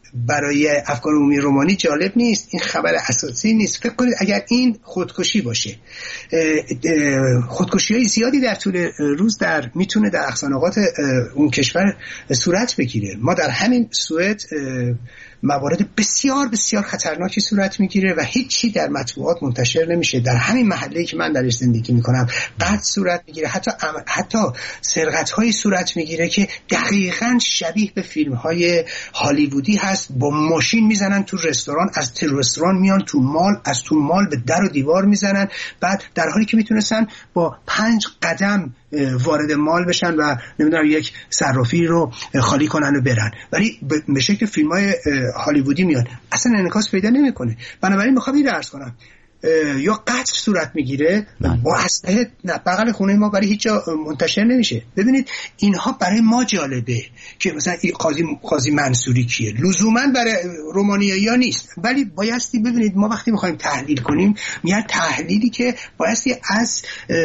برای افکار عمومی رومانی جالب نیست، این خبر اساسی نیست. فکر کنید اگر این خودکشی باشه، خودکشی های زیادی در طول روز در میتونه در اقصانقاط اون کشور صورت بگیره. ما در همین سوئد موارد بسیار بسیار خطرناکی صورت میگیره و هیچی در مطبوعات منتشر نمیشه. در همین محله‌ای که من درش زندگی میکنم قتل صورت میگیره، حتی حتی سرقت‌های صورت میگیره که دقیقاً شبیه به فیلم‌های هالیوودی هست. با ماشین میزنن تو رستوران، از تو رستوران میان تو مال، از تو مال به در و دیوار میزنن، بعد در حالی که میتونستن با پنج قدم وارد مال بشن و نمیدونم یک صرافی رو خالی کنن و برن، ولی به شکل فیلم‌های هالیوودی میاد، اصلا انعکاس پیدا نمیکنه. بنابراین میخوام این رو عرض کنم، یا قتل صورت میگیره با اسلحه بغل خونه ما، برای هیچ جا منتشر نمیشه. ببینید اینها برای ما جالبه که مثلا قاضی قاضی منصوری کیه، لزوما برای رومانیایی‌ها نیست، ولی بایستی ببینید ما وقتی میخوایم تحلیل کنیم میاد تحلیلی که بایستی از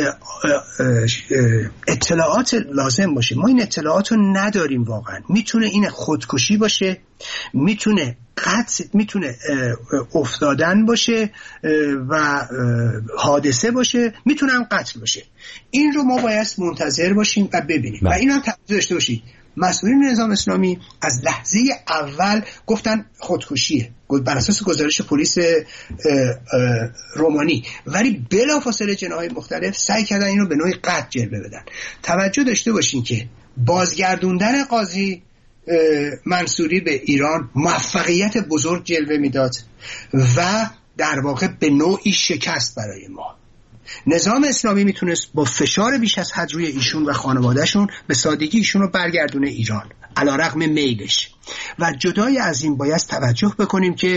اطلاعات لازم باشه. ما این اطلاعات رو نداریم واقعا. میتونه این خودکشی باشه، میتونه قتل، میتونه افتادن باشه و حادثه باشه، میتونه هم قتل باشه. این رو ما باید منتظر باشیم و ببینیم و این هم توجه داشته باشید. مسئولین نظام اسلامی از لحظه اول گفتن خودکشیه بر اساس گزارش پلیس رومانی، ولی بلافاصله جناح‌های مختلف سعی کردن این رو به نوعی قتل جلوه بدن. توجه داشته باشین که بازگردوندن قاضی منصوری به ایران موفقیت بزرگ جلوه میداد و در واقع به نوعی شکست برای ما. نظام اسلامی میتونست با فشار بیش از حد روی ایشون و خانوادهشون به سادگی ایشون رو برگردونه ایران علیرغم میلش. و جدای از این باید توجه بکنیم که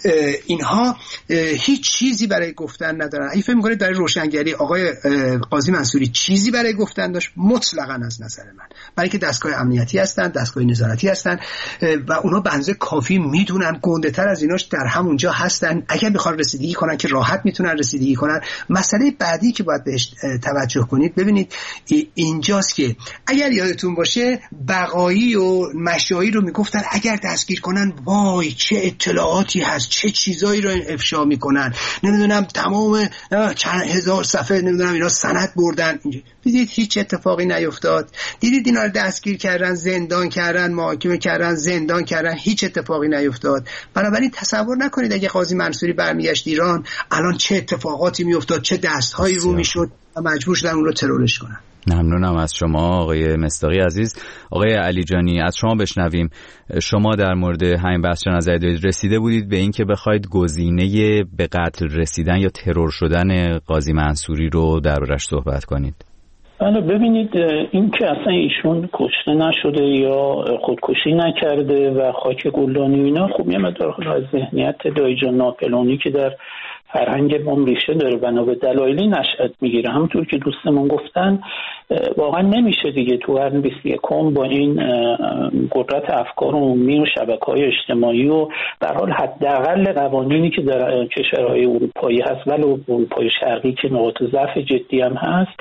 اینها هیچ چیزی برای گفتن ندارن. اگه فکر می‌کنید برای روشنگری آقای قاضی منصوری چیزی برای گفتن داشت، مطلقاً از نظر من، برای که دستگاه امنیتی هستن، دستگاه نظارتی هستن و اونا به اندازه کافی میدونن، گنده‌تر از ایناش در همونجا هستن. اگر بخوان رسیدگی کنن که راحت میتونن رسیدگی کنن. مسئله بعدی که باید بهش توجه کنید، ببینید اینجاست که اگر یادتون باشه بقایی و مشایی رو میگفتن اگر دستگیر کنن وای چه اطلاعاتی هست، چه چیزایی رو افشا میکنن، نمیدونم تمام چند هزار صفحه نمیدونم اینا سند بردن. دیدید هیچ اتفاقی نیفتاد. دیدید اینا رو دستگیر کردن، زندان کردن، محاکمه کردن، زندان کردن، هیچ اتفاقی نیفتاد. بنابراین تصور نکنید اگه قاضی منصوری برمیگشت ایران الان چه اتفاقاتی میافتاد، چه دستهایی رو میشد و مجبور شدن اون رو ترورش کنن. ممنونم از شما آقای مصداقی عزیز. آقای علیجانی از شما بشنویم. شما در مورد همین بحث نظر دارید، رسیده بودید به این که بخواید گزینه به قتل رسیدن یا ترور شدن قاضی منصوری رو دربارش صحبت کنید؟ بله، ببینید این که اصلا ایشون کشته نشده یا خودکشی نکرده و خاک گلدانی اینا، خب یه مقدار از ذهنیت دایجان ناپلئونی که در فرهنگ ما ریشه داره، بنا به دلایلی نشأت میگیره. همونطور که دوستمون گفتن واقعا نمیشه دیگه تو قرن بیست و یکم با این قدرت افکار عمومی و شبکه‌های اجتماعی و در حال حداقل قوانینی که در کشورهای اروپایی هست ولو اروپای شرقی که نقاط ضعف جدی هم هست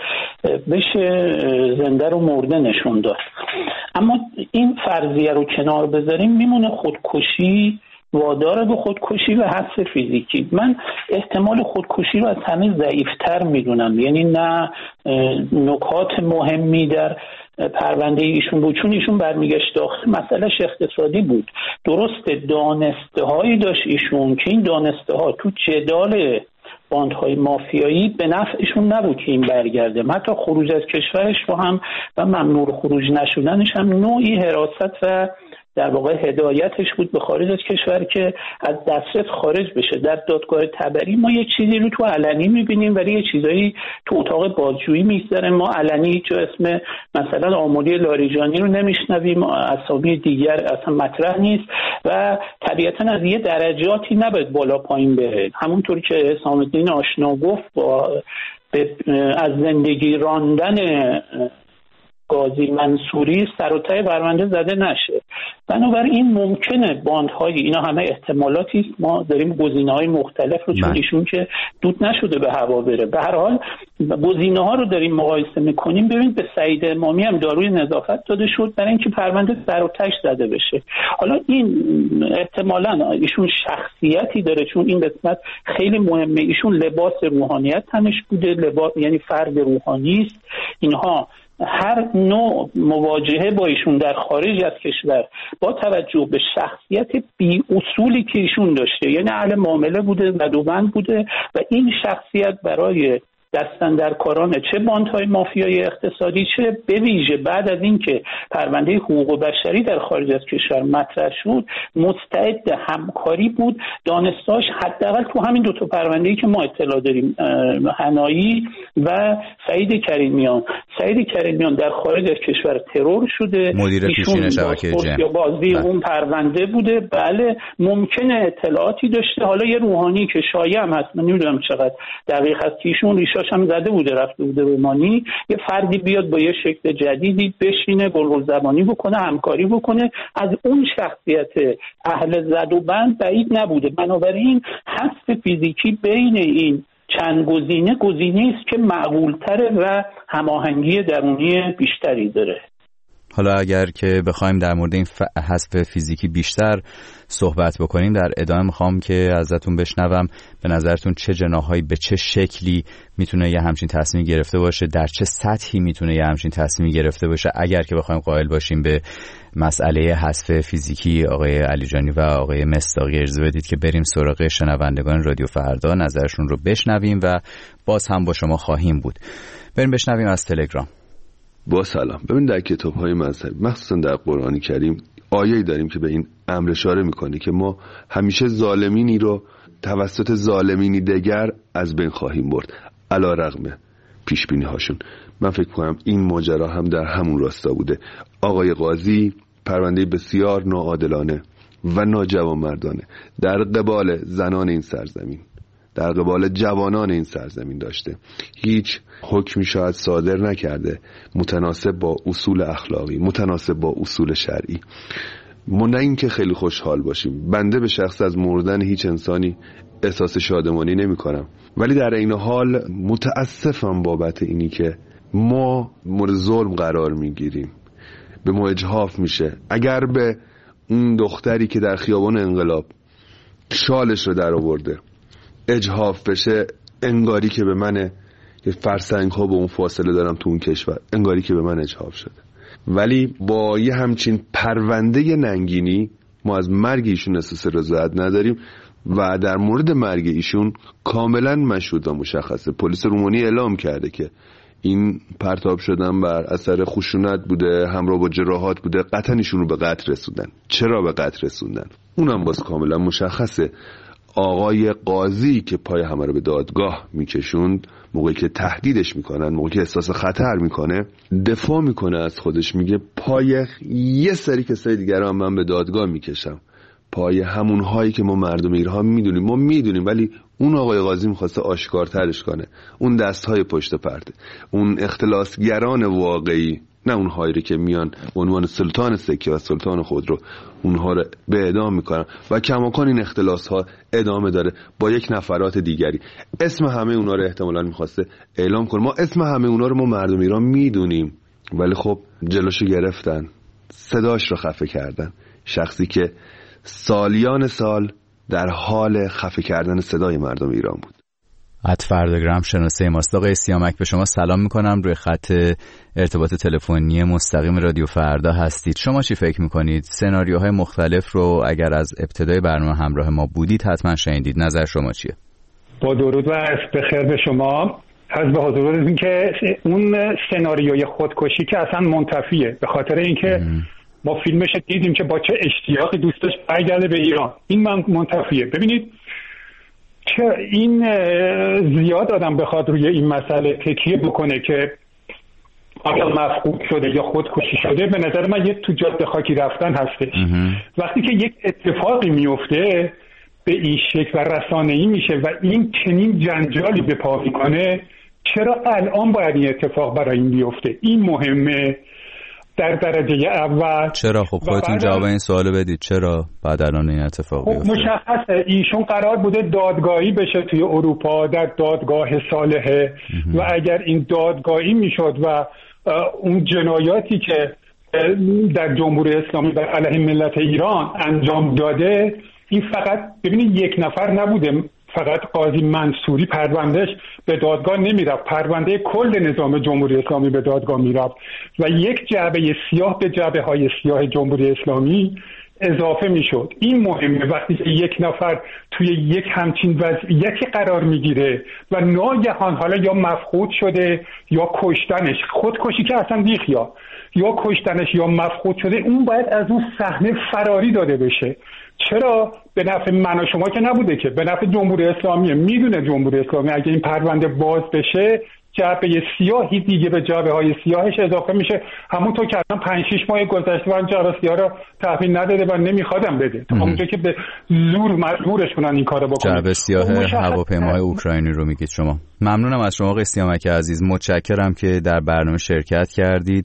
بشه زنده رو مرده نشون داد. اما این فرضیه رو کنار بذاریم میمونه خودکشی وادار به خودکشی و حس فیزیکی. من احتمال خودکشی رو از همه ضعیف‌تر میدونم، یعنی نه نکات مهمی در پرونده ایشون بود، چون ایشون برمیگشت داخل مسئلهش اقتصادی بود. درسته دانسته هایی داشت ایشون که این دانسته ها تو جدال باندهای مافیایی به نفعشون نبود که این برگرده. حتی خروج از کشورش رو هم و ممنوع خروج نشدنش هم نوعی حراست و در واقع هدایتش بود به خارج از کشور که از دسترس خارج بشه. در دادگاه تبری ما یه چیزی رو تو علنی میبینیم ولی یه چیزایی تو اتاق بازجویی میگذره. ما علنی هیچ اسم مثلا آملی لاریجانی رو نمیشنویم، اسامی دیگر اصلا مطرح نیست و طبیعتا از یه درجاتی نباید بالا پایین بره. همونطور که حسام الدین آشنا گفت با از زندگی راندن قاضی منصوری سر و ته پرونده زده نشه. بنابراین ممکنه باندهای اینا همه احتمالاتی است، ما داریم گزینه‌های مختلف رو چون ایشون که دود نشده به هوا بره، به هر حال گزینه‌ها رو داریم مقایسه می‌کنیم. ببینید به سعید امامی هم داروی نظافت داده شد برای اینکه پرونده سر و تش زده بشه. حالا این احتمالاً ایشون شخصیتی داره، چون این قسمت خیلی مهمه، ایشون لباس روحانیت تنش بوده، لباس یعنی فرد روحانی است. اینها هر نوع مواجهه با ایشون در خارج از کشور با توجه به شخصیت بی اصولی که ایشون داشته، یعنی اهل معامله بوده، زدوبند بوده و این شخصیت برای دستاندرکاران چه باندهای مافیای اقتصادی چه به ویژه بعد از اینکه پرونده حقوق بشری در خارج از کشور مطرح شد مستعد همکاری بود. دانستاش حداقل تو همین دو تا پرونده‌ای که ما اطلاع داریم، حنایی و سعید کریمیان سعید کریمیان در خارج از کشور ترور شده، مدیر پیشین شبکه جم بازی اون پرونده بوده. بله ممکنه اطلاعاتی داشته. حالا یه روحانی که شایع هم هست، من نمیدونم چقدر دقیق هست که ایشون ریشاش هم زده بوده رفته بوده رومانی، یه فردی بیاد با یه شکل جدیدی بشینه بلبل زبانی بکنه، همکاری بکنه، از اون شخصیت اهل زد و بند بعید نبوده. بنابراین حذف فیزیکی بین این چند گزینه گزینه است که معقول‌تره و هماهنگی درونی بیشتری داره. حالا اگر که بخوایم در مورد این حذف فیزیکی بیشتر صحبت بکنیم، در ادامه میخوام که ازتون بشنوم به نظرتون چه جناحایی به چه شکلی میتونه یه همچین تصمیم گرفته باشه، در چه سطحی میتونه یه همچین تصمیم گرفته باشه اگر که بخوایم قائل باشیم به مسئله حذف فیزیکی. آقای علیجانی و آقای مصداقی اجازه بدید که بریم سراغ شنوندگان رادیو فردا، نظرشون رو بشنویم و باز هم با شما خواهیم بود. بریم بشنویم از تلگرام. با سلام. ببین در کتاب‌های مذهبی مخصوصا در قرآن کریم آیه‌ای داریم که به این امر اشاره می‌کنه که ما همیشه ظالمینی رو توسط ظالمینی دیگر از بین خواهیم برد علی رغم پیش‌بینی‌هاشون. من فکر می‌کنم این ماجرا هم در همون راستا بوده. آقای قاضی پرونده بسیار ناعادلانه و ناجوانمردانه در قبال زنان این سرزمین، در قبال جوانان این سرزمین داشته. هیچ حکمی شاید صادر نکرده متناسب با اصول اخلاقی، متناسب با اصول شرعی. ما نه این که خیلی خوشحال باشیم، بنده به شخص از مردن هیچ انسانی احساس شادمانی نمی کنم، ولی در این حال متاسفم بابت اینی که ما مورد ظلم قرار می گیریم، به ما اجحاف میشه. اگر به اون دختری که در خیابان انقلاب شالش رو در آورده اجحاف بشه، انگاری که به منه که فرسنگ ها به اون فاصله دارم تو اون کشور، انگاری که به من اجحاف شده. ولی با یه همچین پرونده ننگینی ما از مرگ ایشون احساس رضایت نداریم و در مورد مرگ ایشون کاملا مشهود و مشخصه. پلیس رومانی اعلام کرده که این پرتاب شدن بر اثر خشونت بوده، همراه با جراحات بوده، قطعا ایشون رو به قتل رسوندن. چرا به قتل رسوندن اونم باز کاملا مشخصه. آقای قاضی که پای همه رو به دادگاه میکشوند، موقعی که تهدیدش میکنن، موقعی که احساس خطر میکنه، دفاع میکنه از خودش، میگه پای یه سری کسای دیگر هم من به دادگاه میکشم، پای همون هایی که ما مردم ایران میدونیم. ما میدونیم ولی اون آقای قاضی میخواسته آشکارترش کنه. اون دست های پشت پرده، اون اختلاسگران واقعی، نه اون هایی که میان به عنوان سلطان سکه و سلطان خود رو اونها رو به اعدام میکنن و کماکان این اختلاس ها ادامه داره با یک نفرات دیگری. اسم همه اونا رو احتمالاً میخواسته اعلام کنه. ما اسم همه اونا رو ما مردم ایران میدونیم، ولی خب جلوشو گرفتن، صداش رو خفه کردن. شخصی که سالیان سال در حال خفه کردن صدای مردم ایران بود. ات فرداگرام شناسه ماست. آقای سیامک به شما سلام میکنم، روی خط ارتباط تلفنی مستقیم رادیو فردا هستید. شما چی فکر میکنید؟ سناریوهای مختلف رو اگر از ابتدای برنامه همراه ما بودید حتما شنیدید. نظر شما چیه؟ با درود و عرض بخیر به شما. از به حضور این که اون سناریوی خودکشی که اصلا منتفیه، به خاطر اینکه ما فیلمش دیدیم که با چه اشتیاقی دوست داشت برگرده به ایران. این منتفیه. ببینید چه این زیاد آدم بخواد روی این مسئله تکیه بکنه که آیا مفقود شده یا خودکشی شده، به نظر من یه تو جاده خاکی رفتن هستش. وقتی که یک اتفاقی میفته به این شکل و رسانه‌ای میشه و این چنین جنجالی به پا میکنه، چرا الان باید این اتفاق برای این بیفته؟ این مهمه. در درجه اول. چرا؟ خب خودتون جواب این سوالو بدید، چرا بعد الان این اتفاق بیفته؟ مشخصه ایشون قرار بوده دادگاهی بشه توی اروپا در دادگاه صالحه و اگر این دادگاهی میشد و اون جنایاتی که در جمهوری اسلامی بر علیه ملت ایران انجام داده، این فقط ببینید یک نفر نبوده، فقط قاضی منصوری پروندهش به دادگاه نمیرفت، پرونده کل نظام جمهوری اسلامی به دادگاه میرفت و یک جعبه سیاه به جعبه های سیاه جمهوری اسلامی اضافه میشد. این مهمه وقتی که یک نفر توی یک همچین وضعیتی قرار میگیره و ناگهان حالا یا مفقود شده یا کشتنش، خودکشی که اصلا بیخیال، یا کشتنش یا مفقود شده، اون باید از اون صحنه فراری داده بشه. چرا؟ به نفع من و شما که نبوده، که به نفع جمهوری اسلامی. میدونه جمهوری اسلامی اگه این پرونده باز بشه جعبه سیاهی دیگه به جعبه های سیاهش اضافه میشه. همونطور که الان پنج شش ماه گذشته من جعبه سیاه رو تحویل نداده و نمیخوادم بده، تا اونجا که به زور مجبورش کنن این کارو بکنن. جعبه سیاه هواپیماهای اوکراینی رو میگید شما. ممنونم از شما آقای سیامک عزیز، متشکرم که در برنامه شرکت کردید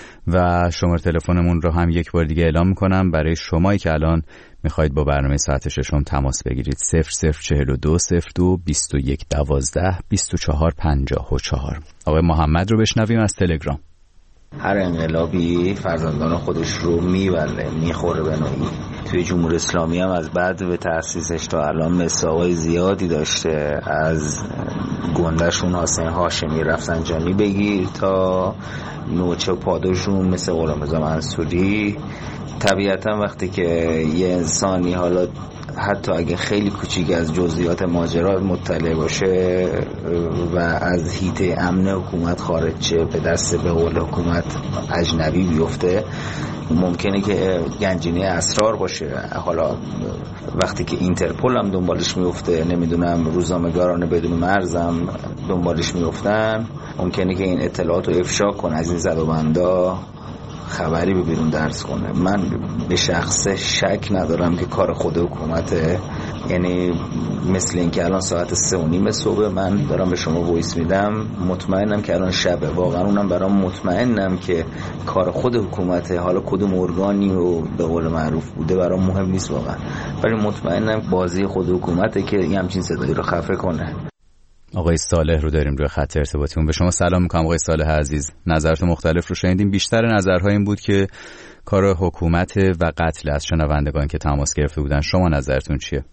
و شماره تلفنمون رو هم یک بار دیگه اعلام میکنم برای شمایی که الان میخواید با برنامه ساعت ششم تماس بگیرید. صفر صفر چهل و دو صفر دو بیست و یک دوازده بیست و چهار پنجاه و چهار. آقای محمد رو بشنویم از تلگرام. هر انقلابی فرزندان خودش رو میبله، میخوره به نوعی. توی جمهوری اسلامی هم از بعد به تأسیسش تا الان مساوای زیادی داشته، از گندشون حسین هاشمی رفسنجانی بگیر تا نوچه پاداشون مثل غلامرضا منصوری. طبیعتا وقتی که یه انسانی حالا حتی اگه خیلی کوچیک از جزئیات ماجرا مطلع باشه و از حیطه امن حکومت خارج شه، به دست به قول حکومت اجنبی بیفته، ممکنه که گنجینه اسرار باشه. حالا وقتی که اینترپول هم دنبالش میفته، نمیدونم روزنامه‌نگاران بدون مرزم دنبالش میفتن، ممکنه که این اطلاعات رو افشا کنه، از این زدوبندا خبری به بیرون درس کنه. من به شخص شک ندارم که کار خود حکومته، یعنی مثل این که الان ساعت سه و نیم صبح من دارم به شما وایس میدم، مطمئنم که الان شبه، واقعا اونم برام مطمئنم که کار خود حکومته. حالا کدوم ارگانی و به قول معروف بوده برام مهم نیست واقعا، ولی مطمئنم بازی خود حکومته که این همچین صدایی رو خفه کنه. آقای صالح رو داریم روی خط ارتباطیمون. به شما سلام میکنم آقای صالح عزیز. نظرات مختلف رو شنیدیم، بیشتر نظرها این بود که کار حکومت و قتل از شنوندگان که تماس گرفته بودن. شما نظرتون چیه؟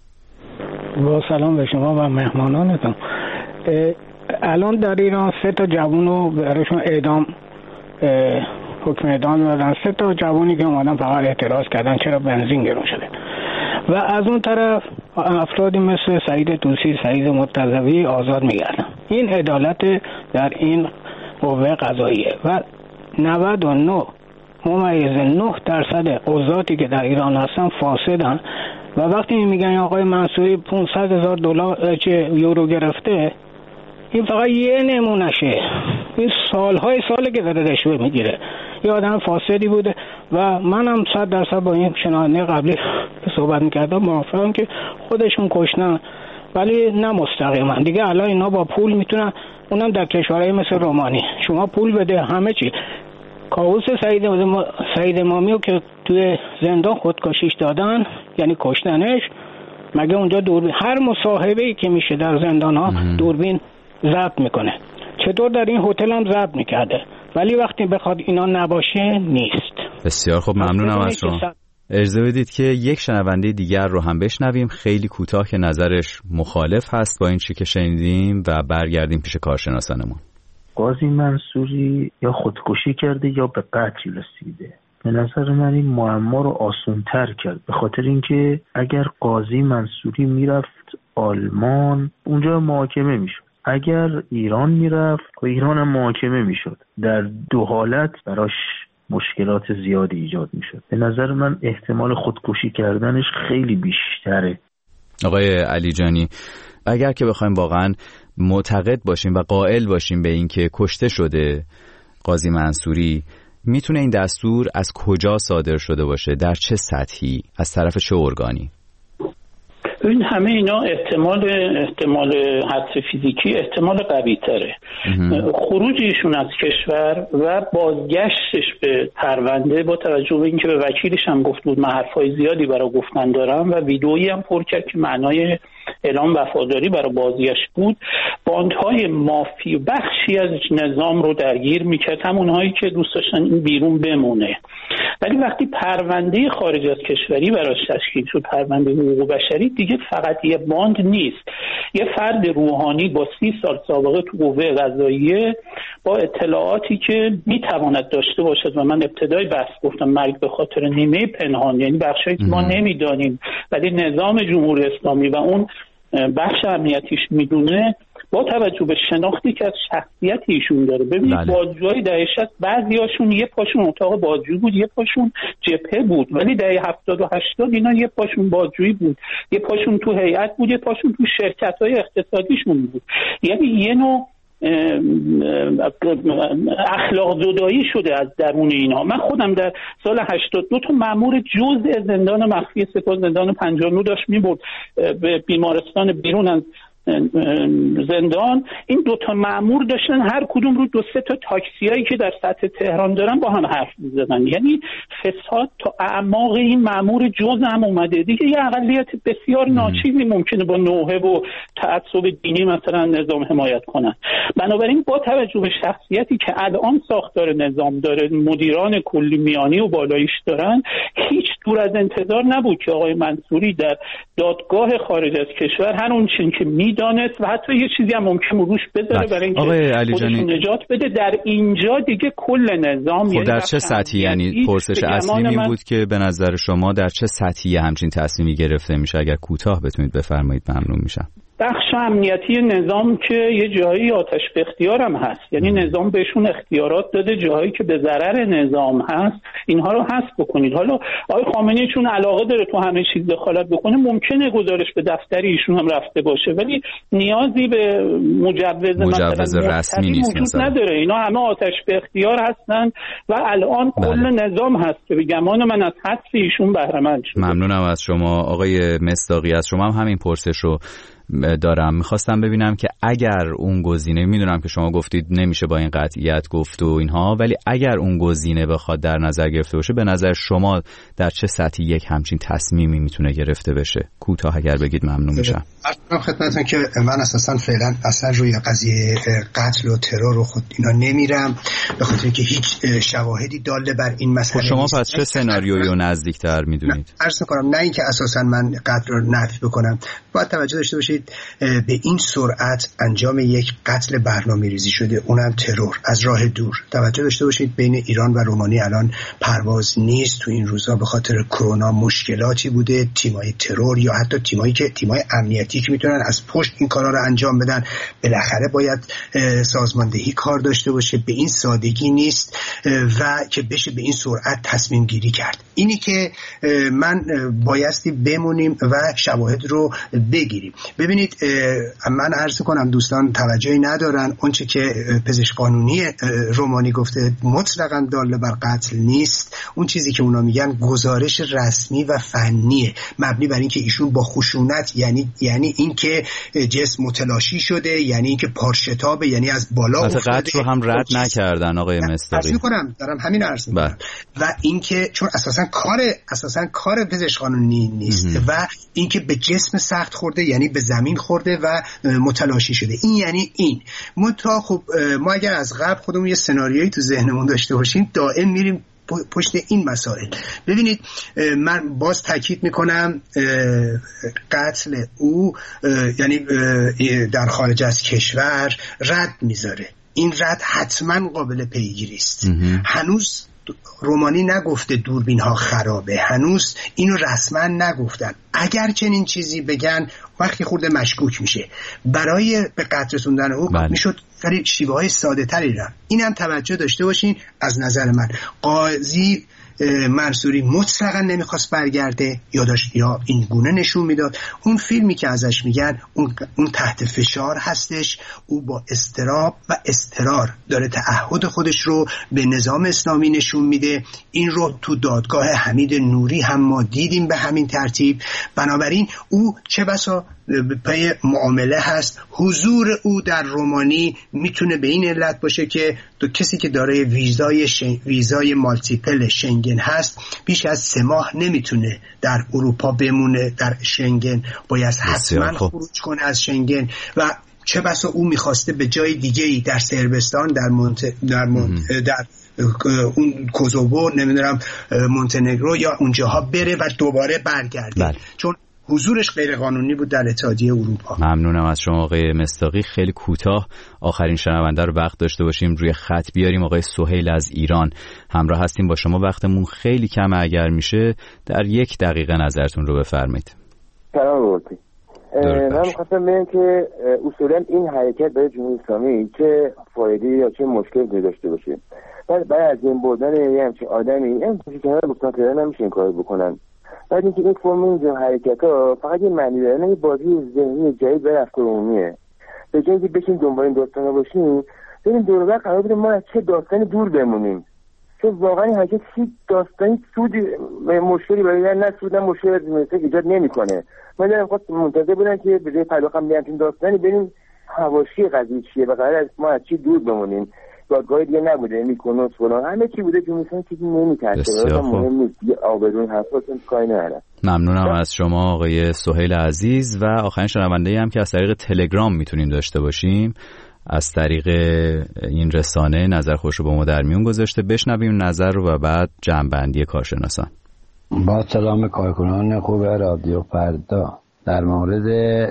با سلام به شما و مهمانانتون. الان در ایران سه تا جوون رو براشون اعدام حکم اعدام دادن، سه تا جوونی که اومدن فقط اعتراض کردن چرا بنزین گرون شده، و از اون طرف افرادی مثل سعید طوسی، سعید مرتضوی آزاد میگردن. این عدالت در این قوه قضاییه و نود و نه ممیز نه درصد قضاتی که در ایران هستن فاسدن. و وقتی میگن آقای منصوری پانصد هزار دلار چه یورو گرفته، این فقط یه نمونشه، این سالهای ساله که داره رشوه میگیره. یه آدم فاسدی بوده و منم صد درصد با این شنونده قبلی صحبت میکردم موافقم که خودشون کشنن، ولی نه مستقیما. دیگه الان اینا با پول میتونن، اونم در کشورهای مثل رومانی، شما پول بده همه چی. کاووس سعید سعید امامی رو که توی زندان خودکشیش دادن، یعنی کشتنش، مگه اونجا دوربین هر مصاحبه‌ای که میشه در زندان ها دوربین ضبط میکنه؟ چطور در این هتل هم ضبط میکرده، ولی وقتی بخواد اینا نباشه نیست. بسیار خب، ممنونم از شما. اجازه بدید که یک شنونده دیگر رو هم بشنویم، خیلی کوتاه، که نظرش مخالف هست با این چی که شنیدیم و برگردیم پیش کارشناسانمون. قاضی منصوری یا خودکشی کرده یا به قتل رسیده. به نظر من این معما رو آسان‌تر کرد، به خاطر اینکه اگر قاضی منصوری میرفت آلمان اونجا محاکمه میشد، اگر ایران میرفت و ایران هم محاکمه میشد. در دو حالت براش مشکلات زیادی ایجاد میشد. به نظر من احتمال خودکشی کردنش خیلی بیشتره. آقای علی جانی، اگر که بخوایم واقعا معتقد باشیم و قائل باشیم به این که کشته شده قاضی منصوری، میتونه این دستور از کجا صادر شده باشه؟ در چه سطحی؟ از طرف چه ارگانی؟ این همه اینا احتمال احتمال حدس فیزیکی احتمال قوی تره. خروج ایشون از کشور و بازگشتش به پرونده با توجه به اینکه به وکیلش هم گفت بود من حرفای زیادی برای گفتن دارم و ویدئویی هم پر کرد که معنای اعلام وفاداری برای بازگشت بود، باندهای مافی بخشی از نظام رو درگیر میکرد، همونهایی که دوست داشتن این بیرون بمونه. ولی وقتی پرونده خارج از کشوری براش تشکیل شد، پرونده حقوق بشری، دیگه فقط یه باند نیست، یه فرد روحانی با سی سال سابقه تو قوه قضاییه با اطلاعاتی که میتواند داشته باشد و من ابتدای بحث گفتم مرگ به خاطر نیمه پنهان، یعنی بخشایی که ما نمیدانیم ولی نظام جمهوری اسلامی و اون بخش امنیتیش میدونه، با توجه به شناختی که از شخصیت ایشون داره. ببینید بله. بازجوهای دهه شصت بعضیاشون یه پاشون اتاق بازجو بود، یه پاشون جبهه بود، ولی دهه هفتاد و هشتاد اینا یه پاشون بازجویی بود، یه پاشون تو هیئت بود، یه پاشون تو شرکت‌های اقتصادیشون بود. یعنی یه نوع اخلاق زدایی شده از درون اینا. من خودم در سال هشتاد و دو تا مأمور جزء زندان مخفی سپاه زندان پنجاه و نه داشت میبرد به بیمارستان بیرون از زندان. این دوتا مأمور داشتن هر کدوم رو دو سه تا تاکسیایی که در سطح تهران دارن با هم حرف می‌زدن. یعنی فساد تا اعماق این مأمور جز هم اومده دیگه. یه اقلیت بسیار ناچیزی ممکنه با نوحه و تعصب دینی مثلا نظام حمایت کنن. بنابراین با توجه به شخصیتی که الان ساختار نظام داره، مدیران کلی میانی و بالاییش دارن، هیچ دور از انتظار نبود که آقای منصوری در دادگاه خارج از کشور هر اون چیزی که میدانست و حتی یه چیزی هم ممکنه روش بذاره برای اینکه خودش نجات بده، در اینجا دیگه کل نظام خب یعنی در چه سطحی، یعنی پرسش اصلی این بود که به نظر شما در چه سطحی همچین تصمیمی گرفته میشه؟ اگر کوتاه بتونید بفرمایید ممنون میشم. بخش امنیتی نظام که یه جایی آتش به اختیار هم هست، یعنی نظام بهشون اختیارات داده، جایی که به ضرر نظام هست اینها رو حذف بکنید. حالا آقای خامنه‌ای چون علاقه داره تو همه چیز دخالت بکنه، ممکنه گزارش به دفتر ایشون هم رفته باشه، ولی نیازی به مجوز, مجوز رسمی نیست وجود نداره. اینا همه آتش به اختیار هستن و الان بله. کل نظام هست که به گمان من از حذف ایشون بهره مند شده. ممنونم از شما آقای مصداقی. از شما هم همین پرسش رو دارم. میخواستم ببینم که اگر اون گزینه، میدونم که شما گفتید نمیشه با این قطعیت گفت و اینها، ولی اگر اون گزینه بخواد در نظر گرفته باشه، به نظر شما در چه سطحی یک همچین تصمیمی میتونه گرفته بشه؟ کوتاه اگر بگید ممنون میشم. عرض خدمتتون که من اساسا فعلا اصلا روی قضیه قتل و ترور و خود اینا نمیرم، به خاطر اینکه هیچ شواهدی داله بر این مسئله شما نیست. پس چه سناریویی رو نزدیکتر میدونید؟ عرض میکنم نه اینکه اساسا من قتل رو نفی بکنم، باید توجه داشته باشید به این سرعت انجام یک قتل برنامه‌ریزی شده، اونم ترور از راه دور. توجه داشته باشید بین ایران و رومانی الان پرواز نیست، تو این روزا به خاطر کرونا مشکلاتی بوده، تیمای ترور یا حتی تیمایی که تیمای امنیتی که میتونن از پشت این کارا رو انجام بدن، بالاخره باید سازماندهی کار داشته باشه. به این سادگی نیست و که بشه به این سرعت تصمیم گیری کرد. اینی که من بایستی بمونیم و شواهد رو بگیریم. ببینید من عرض کنم دوستان توجهی ندارن، اونچه که پزشک قانونی رومانی گفته مطلقاً داله بر قتل نیست. اون چیزی که اونا میگن گزارش رسمی و فنیه، مبنی بر اینکه ایشون با خشونت، یعنی یعنی اینکه جسم متلاشی شده، یعنی اینکه پارشتابه، یعنی از بالا افتاده. قتل رو هم رد نکردن آقای مصداقی. عرض کنم دارم همین عرض میکنم و اینکه چون اساساً کار اساساً کار پزشک قانونی نیست ام. و اینکه به جسم سخت خورده، یعنی به زمین خورده و متلاشی شده، این یعنی این متا. خب ما اگر از قبل خودمون یه سناریویی تو ذهنمون داشته باشیم، دائم میریم پشت این مسائل. ببینید من باز تاکید میکنم قتل او یعنی در خارج از کشور رد میذاره. این رد حتما قابل پیگیری است. هنوز رومانی نگفته دوربین ها خرابه، هنوز اینو رسما نگفتن. اگر چنین چیزی بگن وقتی خورده مشکوک میشه. برای به قتل رسوندن او بله. میشد خیلی شیوه های ساده تری رفت. این هم توجه داشته باشین. از نظر من قاضی منصوری مطلقا نمیخواست برگرده، یا داشت یا این گونه نشون میداد. اون فیلمی که ازش میگن اون, اون تحت فشار هستش، او با اضطراب و اضطرار داره تعهد خودش رو به نظام اسلامی نشون میده. این رو تو دادگاه حمید نوری هم ما دیدیم به همین ترتیب. بنابراین او چه بسا پای معامله هست. حضور او در رومانی میتونه به این علت باشه که دو کسی که دارای ویزای شن... ویزای مالتیپل شنگن هست بیش از سه ماه نمیتونه در اروپا بمونه، در شنگن باید حتما خروج کنه از شنگن. و چه بسا او میخواسته به جای دیگه‌ای در صربستان، در مونت... در مونت... در اون کوزوو، نمیدونم مونتنگرو یا اونجاها بره و دوباره برگرده. بله. چون حضورش غیر قانونی بود در اتحادیه اروپا. ممنونم از شما آقای مصداقی. خیلی کوتاه آخرین شنونده رو وقت داشته باشیم روی خط بیاریم. آقای سهیل از ایران همراه هستیم با شما. وقتمون خیلی کمه، اگر میشه در یک دقیقه نظرتون رو بفرمایید. سلام بورتی. من می‌خواستم بگم که اصولا این حرکت برای جمهوری اسلامی چه فایده یا چه مشکلی داشته باشه. بعد بعد از این بردن یه همچین آدمی این چیزی که گفتن که نمیشه این کارو بکنن. بعد اینکه این فرم این حرکت‌ها فقط یه معنی داره، نه یه بازی ذهنی جدید برای افکار عمومیه. به جای اینکه بشین دنبال این داستانا باشیم، بریم دور و بر قرار بده ما از چه داستانی دور بمونیم. چون واقعا این حرکت هیچ داستانی سود مشکلی برای نه سود نه مشکلی ایجاد نمی‌کنه. من دارم خواست منتظر بودم که به جای پرداختن به این داستانی بریم حواشی قضیه چیه و قرار از ما از چی دور بمونیم. دادگاه دیگه نبوده، میکنوس فلان همه چی بوده که مثلا چیزی نمی‌ترسه. مهم نیست آبرون حرفاتون کاری نداره. ممنونم از شما آقای سهیل عزیز. و آخرین شنونده‌ای هم که از طریق تلگرام میتونیم داشته باشیم، از طریق این رسانه نظر خوش رو با ما در میون گذاشته. بشنویم نظر رو و بعد جمع‌بندی کارشناسان. با سلام کارکنان خوب رادیو فردا، در مورد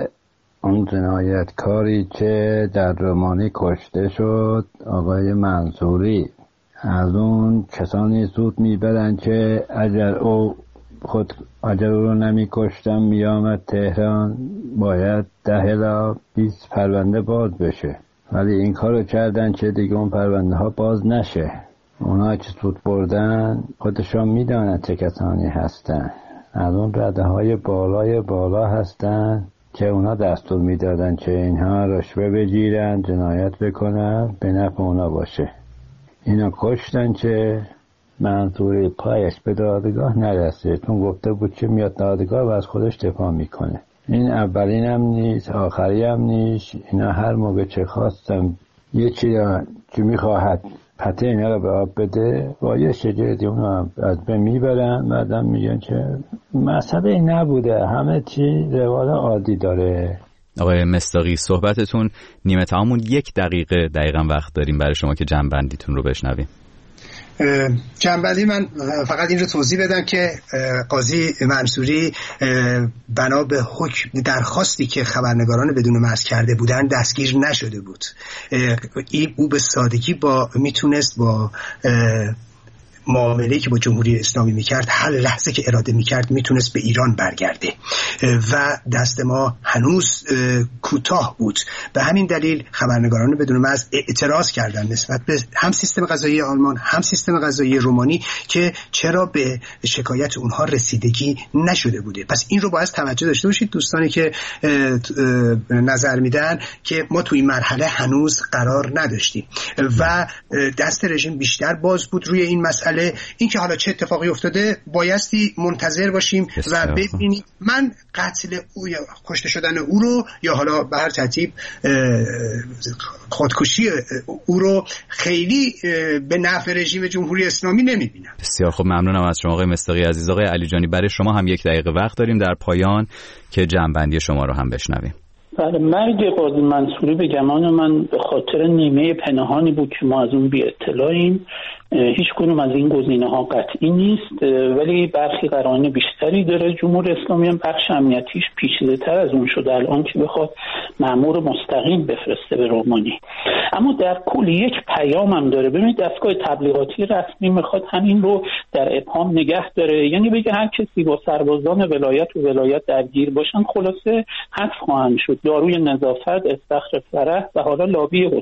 اون جنایتکاری که در رومانی کشته شد آقای منصوری، از اون کسانی سود میبرن که اگر او خود اگر او رو نمی کشتن میامد تهران باید ده الی بیست پرونده باز بشه، ولی این کارو کردن که دیگه اون پرونده ها باز نشه. اونا که سود بردن خودشون میدانن چه کسانی هستن، از اون رده های بالای بالا هستن که اونا دستور میدادن که اینها رشوه بگیرن، جنایت بکنن، به نفع اونا باشه. اینا کشتن که منصوری پایش به دادگاه نرسه، چون گفته بود که میاد دادگاه و از خودش دفاع میکنه. این اولین هم نیست، آخری هم نیست. اینا هر موقع چه خواستم یه چی که میخواهد پته اینا رو به آب بده با یه شجردی اونو از به میبرن، بعدم میگن که مسئله این نبوده، همه چی روال عادی داره. آقای مصداقی صحبتتون نیمه تمامون، یک دقیقه دقیقا وقت داریم برای شما که جنبندیتون رو بشنویم. جنبندی من فقط این رو توضیح بدم که قاضی منصوری بنا به حکم درخواستی که خبرنگاران بدون مرز کرده بودن دستگیر نشده بود. او به سادگی با میتونست با معامله‌ای که با جمهوری اسلامی میکرد هر لحظه که اراده میکرد میتونست به ایران برگرده و دست ما هنوز کوتاه بود. به همین دلیل خبرنگاران بدون مرز اعتراض کردن نسبت به هم سیستم قضایی آلمان هم سیستم قضایی رومانی که چرا به شکایت اونها رسیدگی نشده بوده. پس این رو باید توجه داشته باشید دوستانی که نظر میدن که ما توی این مرحله هنوز قرار نداشتیم و دست رژیم بیشتر باز بود روی این مسئله. این که حالا چه اتفاقی افتاده بایستی منتظر باشیم و ببینیم. من قتل او یا کشته شدن او رو یا حالا به هر ترتیب خودکشی او رو خیلی به نفع رژیم جمهوری اسلامی نمیبینم. بسیار خوب، ممنونم از شما آقای مصداقی عزیز. آقای علیجانی برای شما هم یک دقیقه وقت داریم در پایان که جنبندی شما رو هم بشنویم. بله، مرگ قاضی منصوری به گمان من به خاطر نیمه پنهانی بود که ما از اون بی اطلاعیم. هیچ کنوم از این گزینه ها قطعی نیست، ولی برخی قرائن بیشتری داره. جمهوری اسلامی هم بخش امنیتیش پیچیده تر از اون شده الان که بخواد مأمور مستقیم بفرسته به رومانی. اما در کل یک پیام هم داره. ببینید دستگاه تبلیغاتی رسمی میخواد همین رو در ابهام نگه داره، یعنی بگه هر کسی با سربازان ولایت و ولایت درگیر باشن خلاصه حذف خواهند شد. داروی نظافت، استخر فرح و حالا لابی هتل.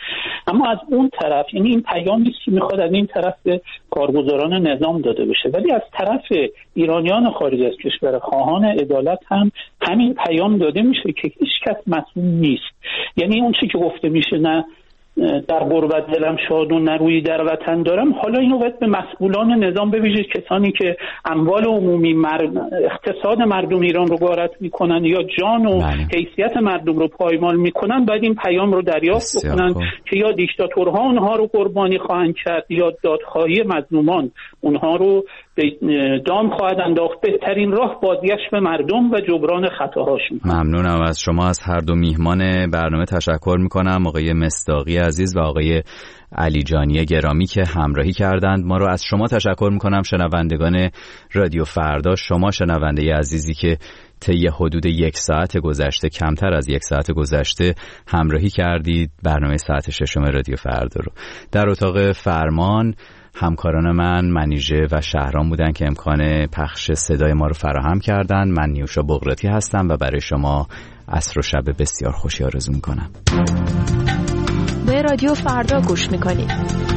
اما از اون طرف یعنی این پیام نیست که میخواد از این طرف به کارگزاران نظام داده بشه، ولی از طرف ایرانیان خارج از کشور خواهان عدالت هم همین پیام داده میشه که هیچ کس مسئول نیست. یعنی اون چی که گفته میشه نه در غربت دلم شاد و نرویی در وطن دارم، حالا اینو باید به مسئولان نظام، به ویژه کسانی که اموال عمومی مر... اقتصاد مردم ایران رو غارت میکنن یا جان و بله. حیثیت مردم رو پایمال میکنن، باید این پیام رو دریافت بکنن که یا دیکتاتورها اونها رو قربانی خواهند کرد یا دادخواهی مظلومان اونها رو به دام خواهد انداخت. بهترین راه بازگشت به مردم و جبران خطاهاشون. ممنونم از شما. از هر دو میهمان برنامه تشکر میکنم، آقای مصداقی عزیز و آقای علی جانی گرامی که همراهی کردند. ما رو از شما تشکر میکنم شنوندگان رادیو فردا، شما شنونده عزیزی که طی حدود یک ساعت گذشته، کمتر از یک ساعت گذشته همراهی کردید برنامه ساعت ششم رادیو فردا رو. در اتاق فرمان همکاران من منیژه و شهرام بودن که امکان پخش صدای ما رو فراهم کردن. من نیوشا بغراتی هستم و برای شما عصر و شب بسیار خوشی آرزو میکنم. به رادیو فردا گوش میکنید.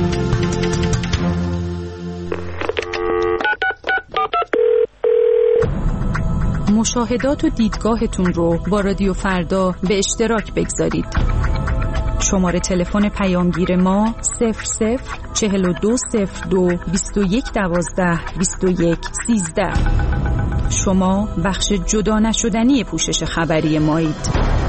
مشاهدات و دیدگاهتون رو با رادیو فردا به اشتراک بگذارید. شماره تلفن پیامگیر ما صفر صفر چهل و دو صفر دو بیست و یک دوازده بیست و یک سیزده. شما بخش جدا نشدنی پوشش خبری مایید.